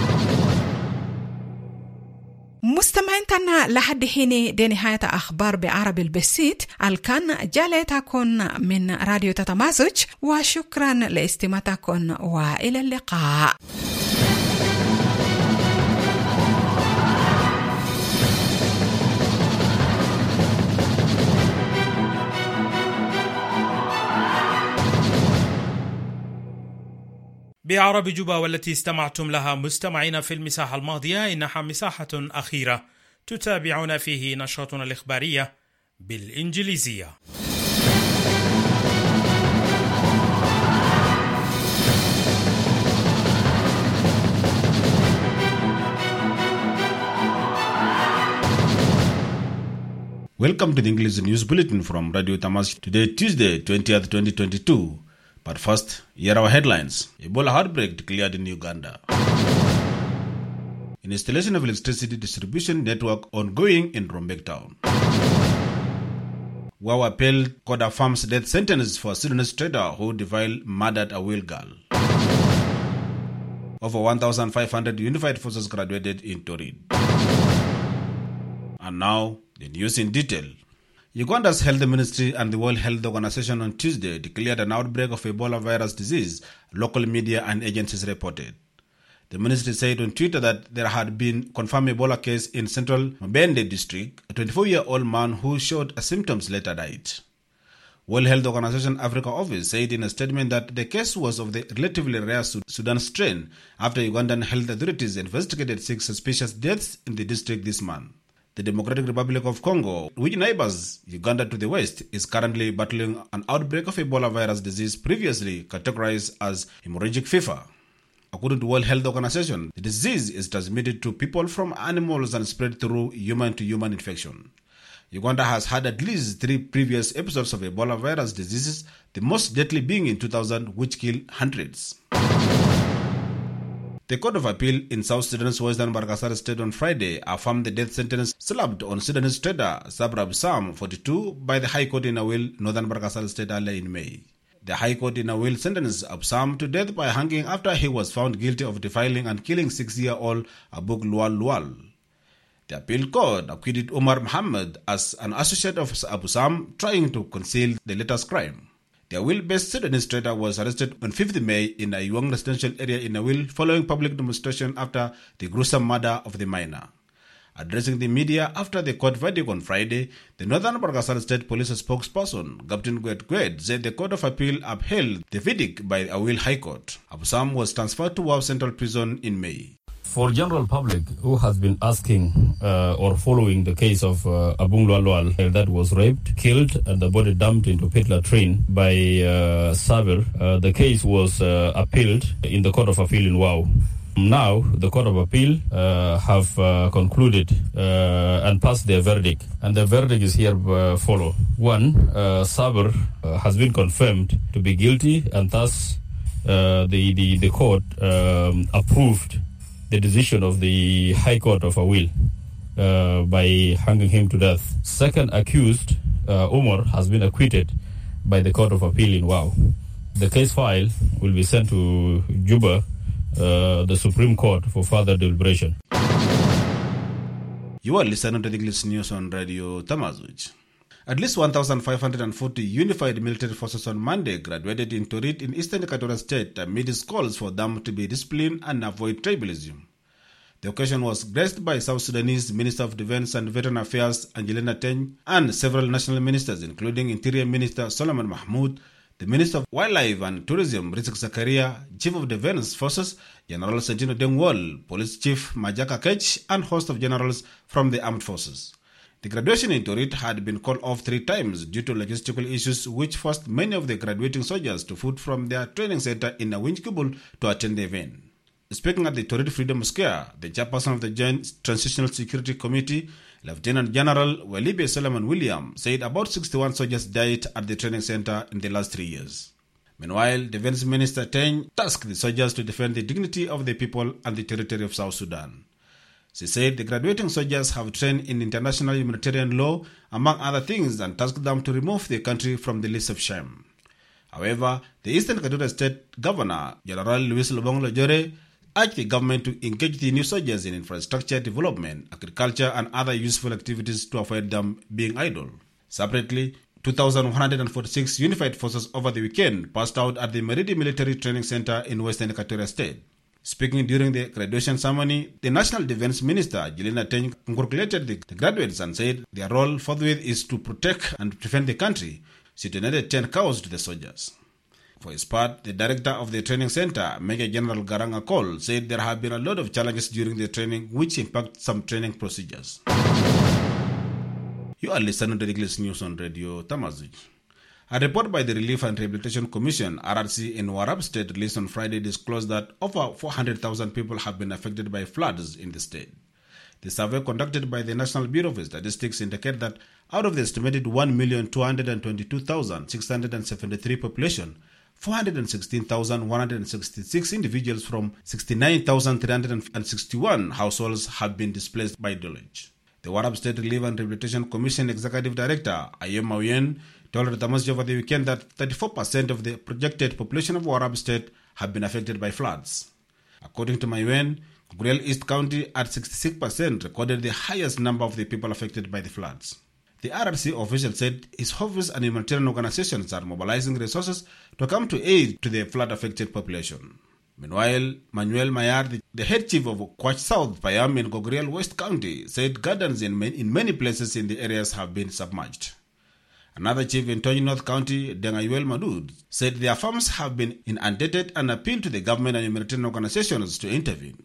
مستمعين تنا لحد حين دي نهاية أخبار بعربي البسيط الكان جالتكم من راديو تتمازج، وشكرا لاستماعتكم وإلى اللقاء. بعرب جوبا والتي استمعتم لها مستمعين في المساحة الماضية إنها مساحة أخيرة تتابعون فيه نشرتنا الإخبارية بالإنجليزية. Welcome to the English News Bulletin from Radio Tamas. Today, Tuesday, twentieth, twenty twenty-two. But first, here are our headlines. Ebola outbreak declared in Uganda. Installation of electricity distribution network ongoing in Rumbek town. Wow appeal court affirms death sentence for Sudanese trader who defiled murdered a whale girl. Over one thousand five hundred unified forces graduated in Torid. And now, the news in detail. Uganda's Health Ministry and the World Health Organization on Tuesday declared an outbreak of Ebola virus disease, local media and agencies reported. The ministry said on Twitter that there had been confirmed Ebola case in central Mabende district. A twenty-four-year-old man who showed symptoms later died. World Health Organization Africa office said in a statement that the case was of the relatively rare Sudan strain after Ugandan health authorities investigated six suspicious deaths in the district this month. The Democratic Republic of Congo, which neighbors Uganda to the west, is currently battling an outbreak of Ebola virus disease previously categorized as hemorrhagic fever. According to World Health Organization, the disease is transmitted to people from animals and spread through human-to-human infection. Uganda has had at least three previous episodes of Ebola virus diseases, the most deadly being in two thousand, which killed hundreds. The Court of Appeal in South Sudan's Western Barkazal State on Friday affirmed the death sentence slapped on Sudanese trader Sabra Absam, forty-two, by the High Court in Awil, Northern Barkazal State earlier in May. The High Court in Awil sentenced Absam to death by hanging after he was found guilty of defiling and killing six-year-old Abuk Lual Lual. The appeal court acquitted Umar Muhammad as an associate of Absam trying to conceal the latter's crime. The Awil-based Sudanese trader was arrested on fifth of May in a Yuang residential area in Awil following public demonstration after the gruesome murder of the miner. Addressing the media after the court verdict on Friday, the Northern Barkazal State Police spokesperson, Captain Gwed Gwed, said the Court of Appeal upheld the verdict by the Awil High Court. Absam was transferred to Wau Central Prison in May. For general public who has been asking uh, or following the case of uh, Abung Lual Lual that was raped, killed, and the body dumped into pit latrine by uh, Saber, uh, the case was uh, appealed in the Court of Appeal in Wau. Now, the Court of Appeal uh, have uh, concluded uh, and passed their verdict. And the verdict is here uh, follow. One, uh, Saber uh, has been confirmed to be guilty, and thus uh, the, the, the court um, approved the decision of the High Court of Awil uh, by hanging him to death. Second accused, uh, Umar, has been acquitted by the Court of Appeal in Wau. The case file will be sent to Juba, uh, the Supreme Court, for further deliberation. You are listening to the English News on Radio Tamazuj. At least one thousand five hundred forty unified military forces on Monday graduated in Torit in Eastern Equatorial State amid calls for them to be disciplined and avoid tribalism. The occasion was graced by South Sudanese Minister of Defense and Veteran Affairs Angelina Teny and several national ministers, including Interior Minister Solomon Mahmoud, the Minister of Wildlife and Tourism Rizk Zakaria, Chief of Defense Forces General Sentino Dengwal, Police Chief Majaka Kech, and host of generals from the armed forces. The graduation in Torit had been called off three times due to logistical issues, which forced many of the graduating soldiers to foot from their training center in Awinjkubul to attend the event. Speaking at the Torit Freedom Square, the chairperson of the Joint Transitional Security Committee, Lieutenant General Walibe Solomon William, said about sixty-one soldiers died at the training center in the last three years. Meanwhile, Defense Minister Teny tasked the soldiers to defend the dignity of the people and the territory of South Sudan. She said the graduating soldiers have trained in international humanitarian law, among other things, and tasked them to remove the country from the list of shame. However, the Eastern Equatorial State Governor, General Luis Lobong Lojore, urged the government to engage the new soldiers in infrastructure development, agriculture, and other useful activities to avoid them being idle. Separately, two thousand one hundred forty-six unified forces over the weekend passed out at the Meridi Military Training Center in Western Equatorial State. Speaking during the graduation ceremony, the National Defense Minister, Angelina Teny, congratulated the, the graduates and said their role forthwith is to protect and defend the country. She donated ten cows to the soldiers. For his part, the director of the training center, Major General Garanga Cole, said there have been a lot of challenges during the training which impact some training procedures. You are listening to the English News on Radio Tamazuj. A report by the Relief and Rehabilitation Commission, R R C, in Warab State released on Friday disclosed that over four hundred thousand people have been affected by floods in the state. The survey conducted by the National Bureau of Statistics indicated that out of the estimated one million two hundred twenty-two thousand six hundred seventy-three population, four hundred sixteen thousand one hundred sixty-six individuals from sixty-nine thousand three hundred sixty-one households have been displaced by deluge. The Warab State Relief and Rehabilitation Commission Executive Director, Ayem Mawien, told Tamasji over the weekend that thirty-four percent of the projected population of Warab State have been affected by floods. According to Mawien, Gurel East County at sixty-six percent recorded the highest number of the people affected by the floods. The R R C official said his office and humanitarian organizations are mobilizing resources to come to aid to the flood-affected population. Meanwhile, Manuel Mayar, the, the head chief of Kwach South, Payam in Gogriel West County, said gardens in, man, in many places in the areas have been submerged. Another chief in Tony North County, Dengayuel Madud, said their farms have been inundated and appealed to the government and humanitarian organizations to intervene.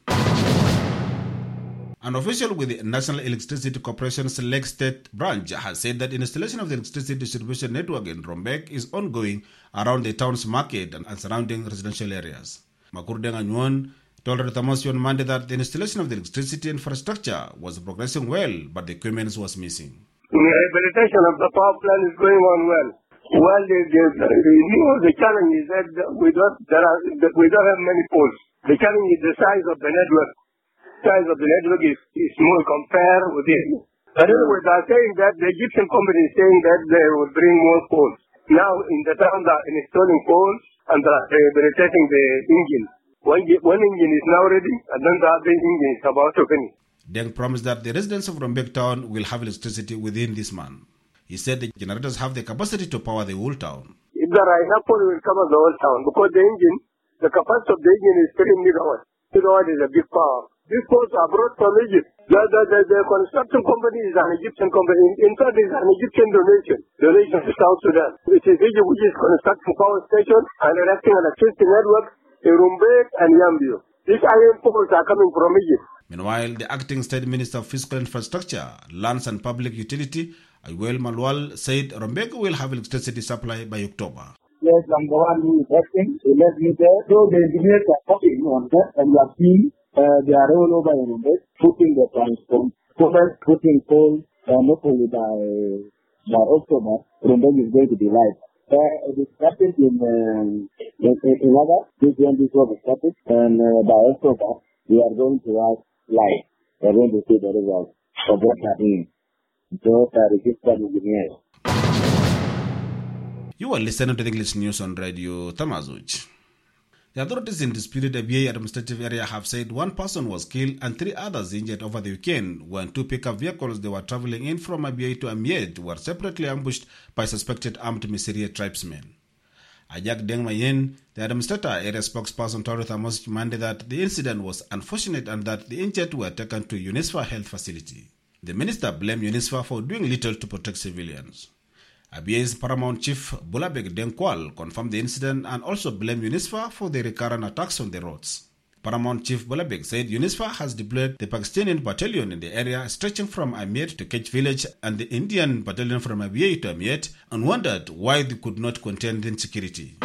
An official with the National Electricity Corporation's Lake State branch has said that installation of the electricity distribution network in Rombek is ongoing around the town's market and, and surrounding residential areas. Makur Denganyuan told Tamasji on Monday that the installation of the electricity infrastructure was progressing well, but the equipment was missing. The rehabilitation of the power plant is going on well. Well, the, the, the, you know, the challenge is that we don't, there are, we don't have many poles. The challenge is the size of the network. The size of the network is, is small compared with it. But anyway, they are saying that the Egyptian company is saying that they will bring more poles. Now in the town they are installing poles and they are rehabilitating the engine. One, one engine is now ready and then the other engine is about to finish. Deng promised that the residents of Rumbek town will have electricity within this month. He said the generators have the capacity to power the whole town. If there are enough poles, will cover the whole town because the engine, the capacity of the engine is three megawatts. Megawatt is a big power. These poles are brought from Egypt. The, the, the, the construction company is an Egyptian company. In fact, it's an Egyptian donation. Donation to South Sudan. It is Egypt which is constructing power station and erecting electricity network in Rumbek and Yambio. These iron poles are coming from Egypt. Meanwhile, the acting state minister of fiscal infrastructure, lands and public utility, Ayuel Malwal, said Rumbek will have electricity supply by October. Yes, I'm the one who is acting. So let me tell you, so the engineers are talking on that, and you have seen uh, they are all over in Rumbek, putting the transform, putting poles, uh, not only by, by October, Rumbek is going to be live. Uh, it started in, uh, in, in August, this one, this was started, and uh, by October, we are going to have live. We are going to see the results of what happening. So, uh, registered engineers. You are listening to the English News on Radio Tamazuch. The authorities in disputed Abyei administrative area have said one person was killed and three others injured over the weekend when two pickup vehicles they were traveling in from Abyei to Amiet were separately ambushed by suspected armed Misiria tribesmen. Ajak Deng Mayen, the administrator area spokesperson, told Tamazuch Monday that the incident was unfortunate and that the injured were taken to UNISFA health facility. The minister blamed UNISFA for doing little to protect civilians. Abyei's paramount chief Bulabek Denkwal confirmed the incident and also blamed UNISFA for the recurrent attacks on the roads. Paramount Chief Bulabek said UNISFA has deployed the Pakistani battalion in the area stretching from Amiet to Kech village and the Indian battalion from Abyei to Amiet and wondered why they could not contain the insecurity.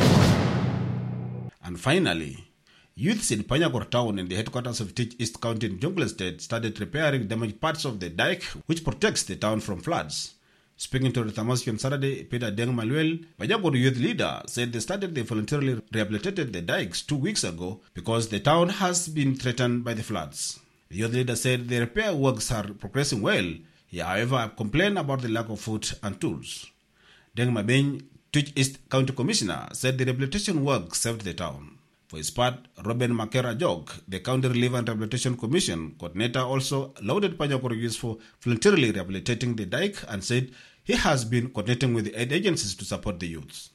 And finally, youths in Panyagor town in the headquarters of Teach East County in Jonglei State started repairing damaged parts of the dike which protects the town from floods. Speaking to the Tamazuch on Saturday, Peter Deng Manuel, Panyagor youth leader, said they started they voluntarily rehabilitated the dikes two weeks ago because the town has been threatened by the floods. The youth leader said the repair works are progressing well. He, however, complained about the lack of food and tools. Deng Mabeny, Teach East County Commissioner, said the rehabilitation work saved the town. For his part, Robin Makera Jog, the County Relief and Rehabilitation Commission coordinator, also lauded Panyagor youth for voluntarily rehabilitating the dike and said he has been coordinating with the aid agencies to support the youths.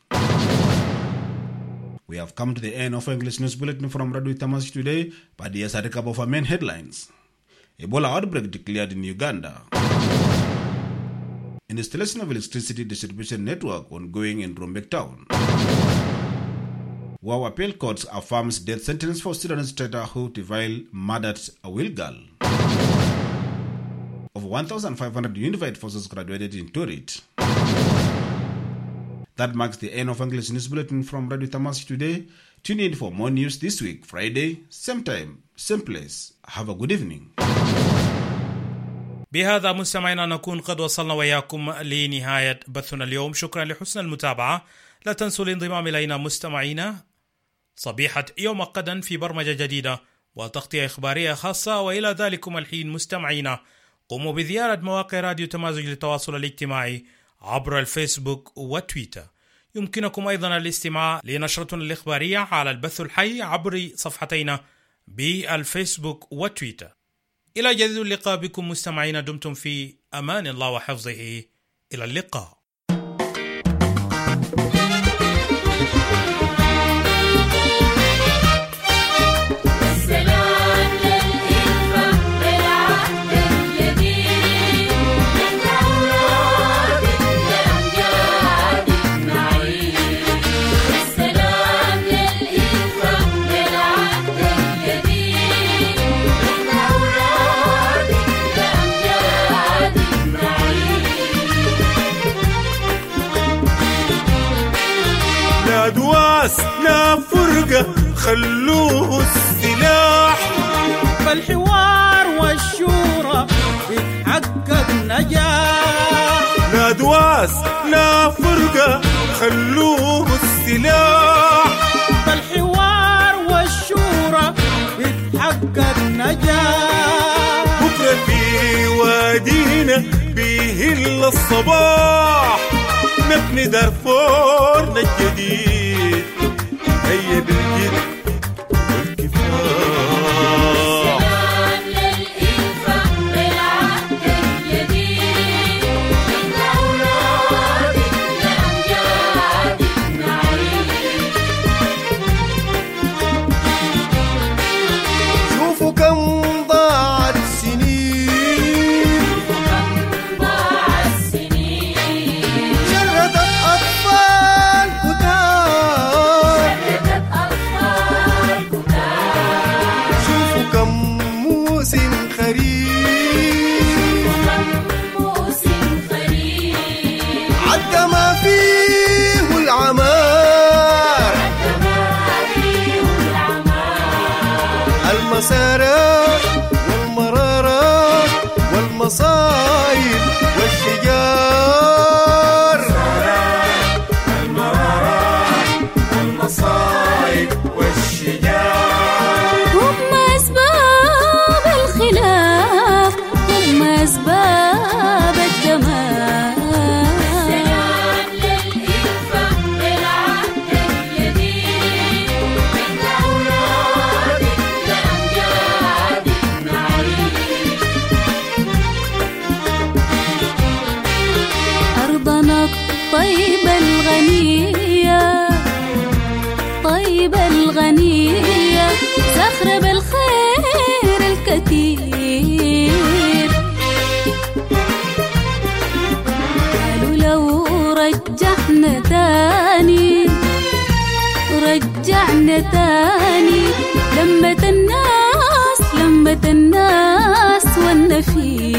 We have come to the end of English News Bulletin from Radio Tamazuch today, but here's a recap of our main headlines. Ebola outbreak declared in Uganda. Installation of electricity distribution network ongoing in Rumbek town. Wow appeal court affirms death sentence for Sudanese trader who Tivile murdered a will girl. Over one thousand five hundred unified forces graduated in Torit. That marks the end of English News Bulletin from Radio Tamazuch today. Tune in for more news this week, Friday, same time, same place. Have a good evening. بهذا مستمعينا نكون قد وصلنا وياكم لنهاية بثنا اليوم. شكرا لحسن المتابعة. لا تنسوا الانضمام إلينا مستمعينا صبيحة يوم غدا في برمجة جديدة وتغطية إخبارية خاصة. وإلى ذلكم الحين مستمعينا قوموا بزيارة مواقع راديو تمازج للتواصل الاجتماعي عبر الفيسبوك وتويتر. يمكنكم أيضا الاستماع لنشرتنا الإخبارية على البث الحي عبر صفحتينا بالفيسبوك وتويتر. إلى جديد اللقاء بكم مستمعين. دمتم في أمان الله وحفظه. إلى اللقاء. لا فرقة خلوه السلاح فالحوار والشورى بتحقق نجاح. لا دواس لا فرقة خلوه السلاح فالحوار والشورى فينا بيهل الصباح نبني دارفورنا الجديد هيا بالجد والكفاح. سلام للإلفة بالعهد الجديد من أولادك لأمجادك نعيش. شوفوا كم ضاعت سنين ضاعت سنين شردت أطفال كتار شردت أطفال كتار. شوفوا كم موسم خريف كم موسم خريف عدى ما فيه العمار عدى ما فيه العمار. المسارات والمرارات والمصايب والشجار المرارات والمصايب والشجار هم أسباب الخلاف هم أسباب الدمار. سلام للإلفة بالعهد الجديد من أولادك لأمجادك نعيش. أرضنا الطيبة الغنية طيبة الغنية زخرة بالخير الكثير. قالوا لو رجعنا تاني رجعنا تاني لمة الناس لمة الناس والنفير.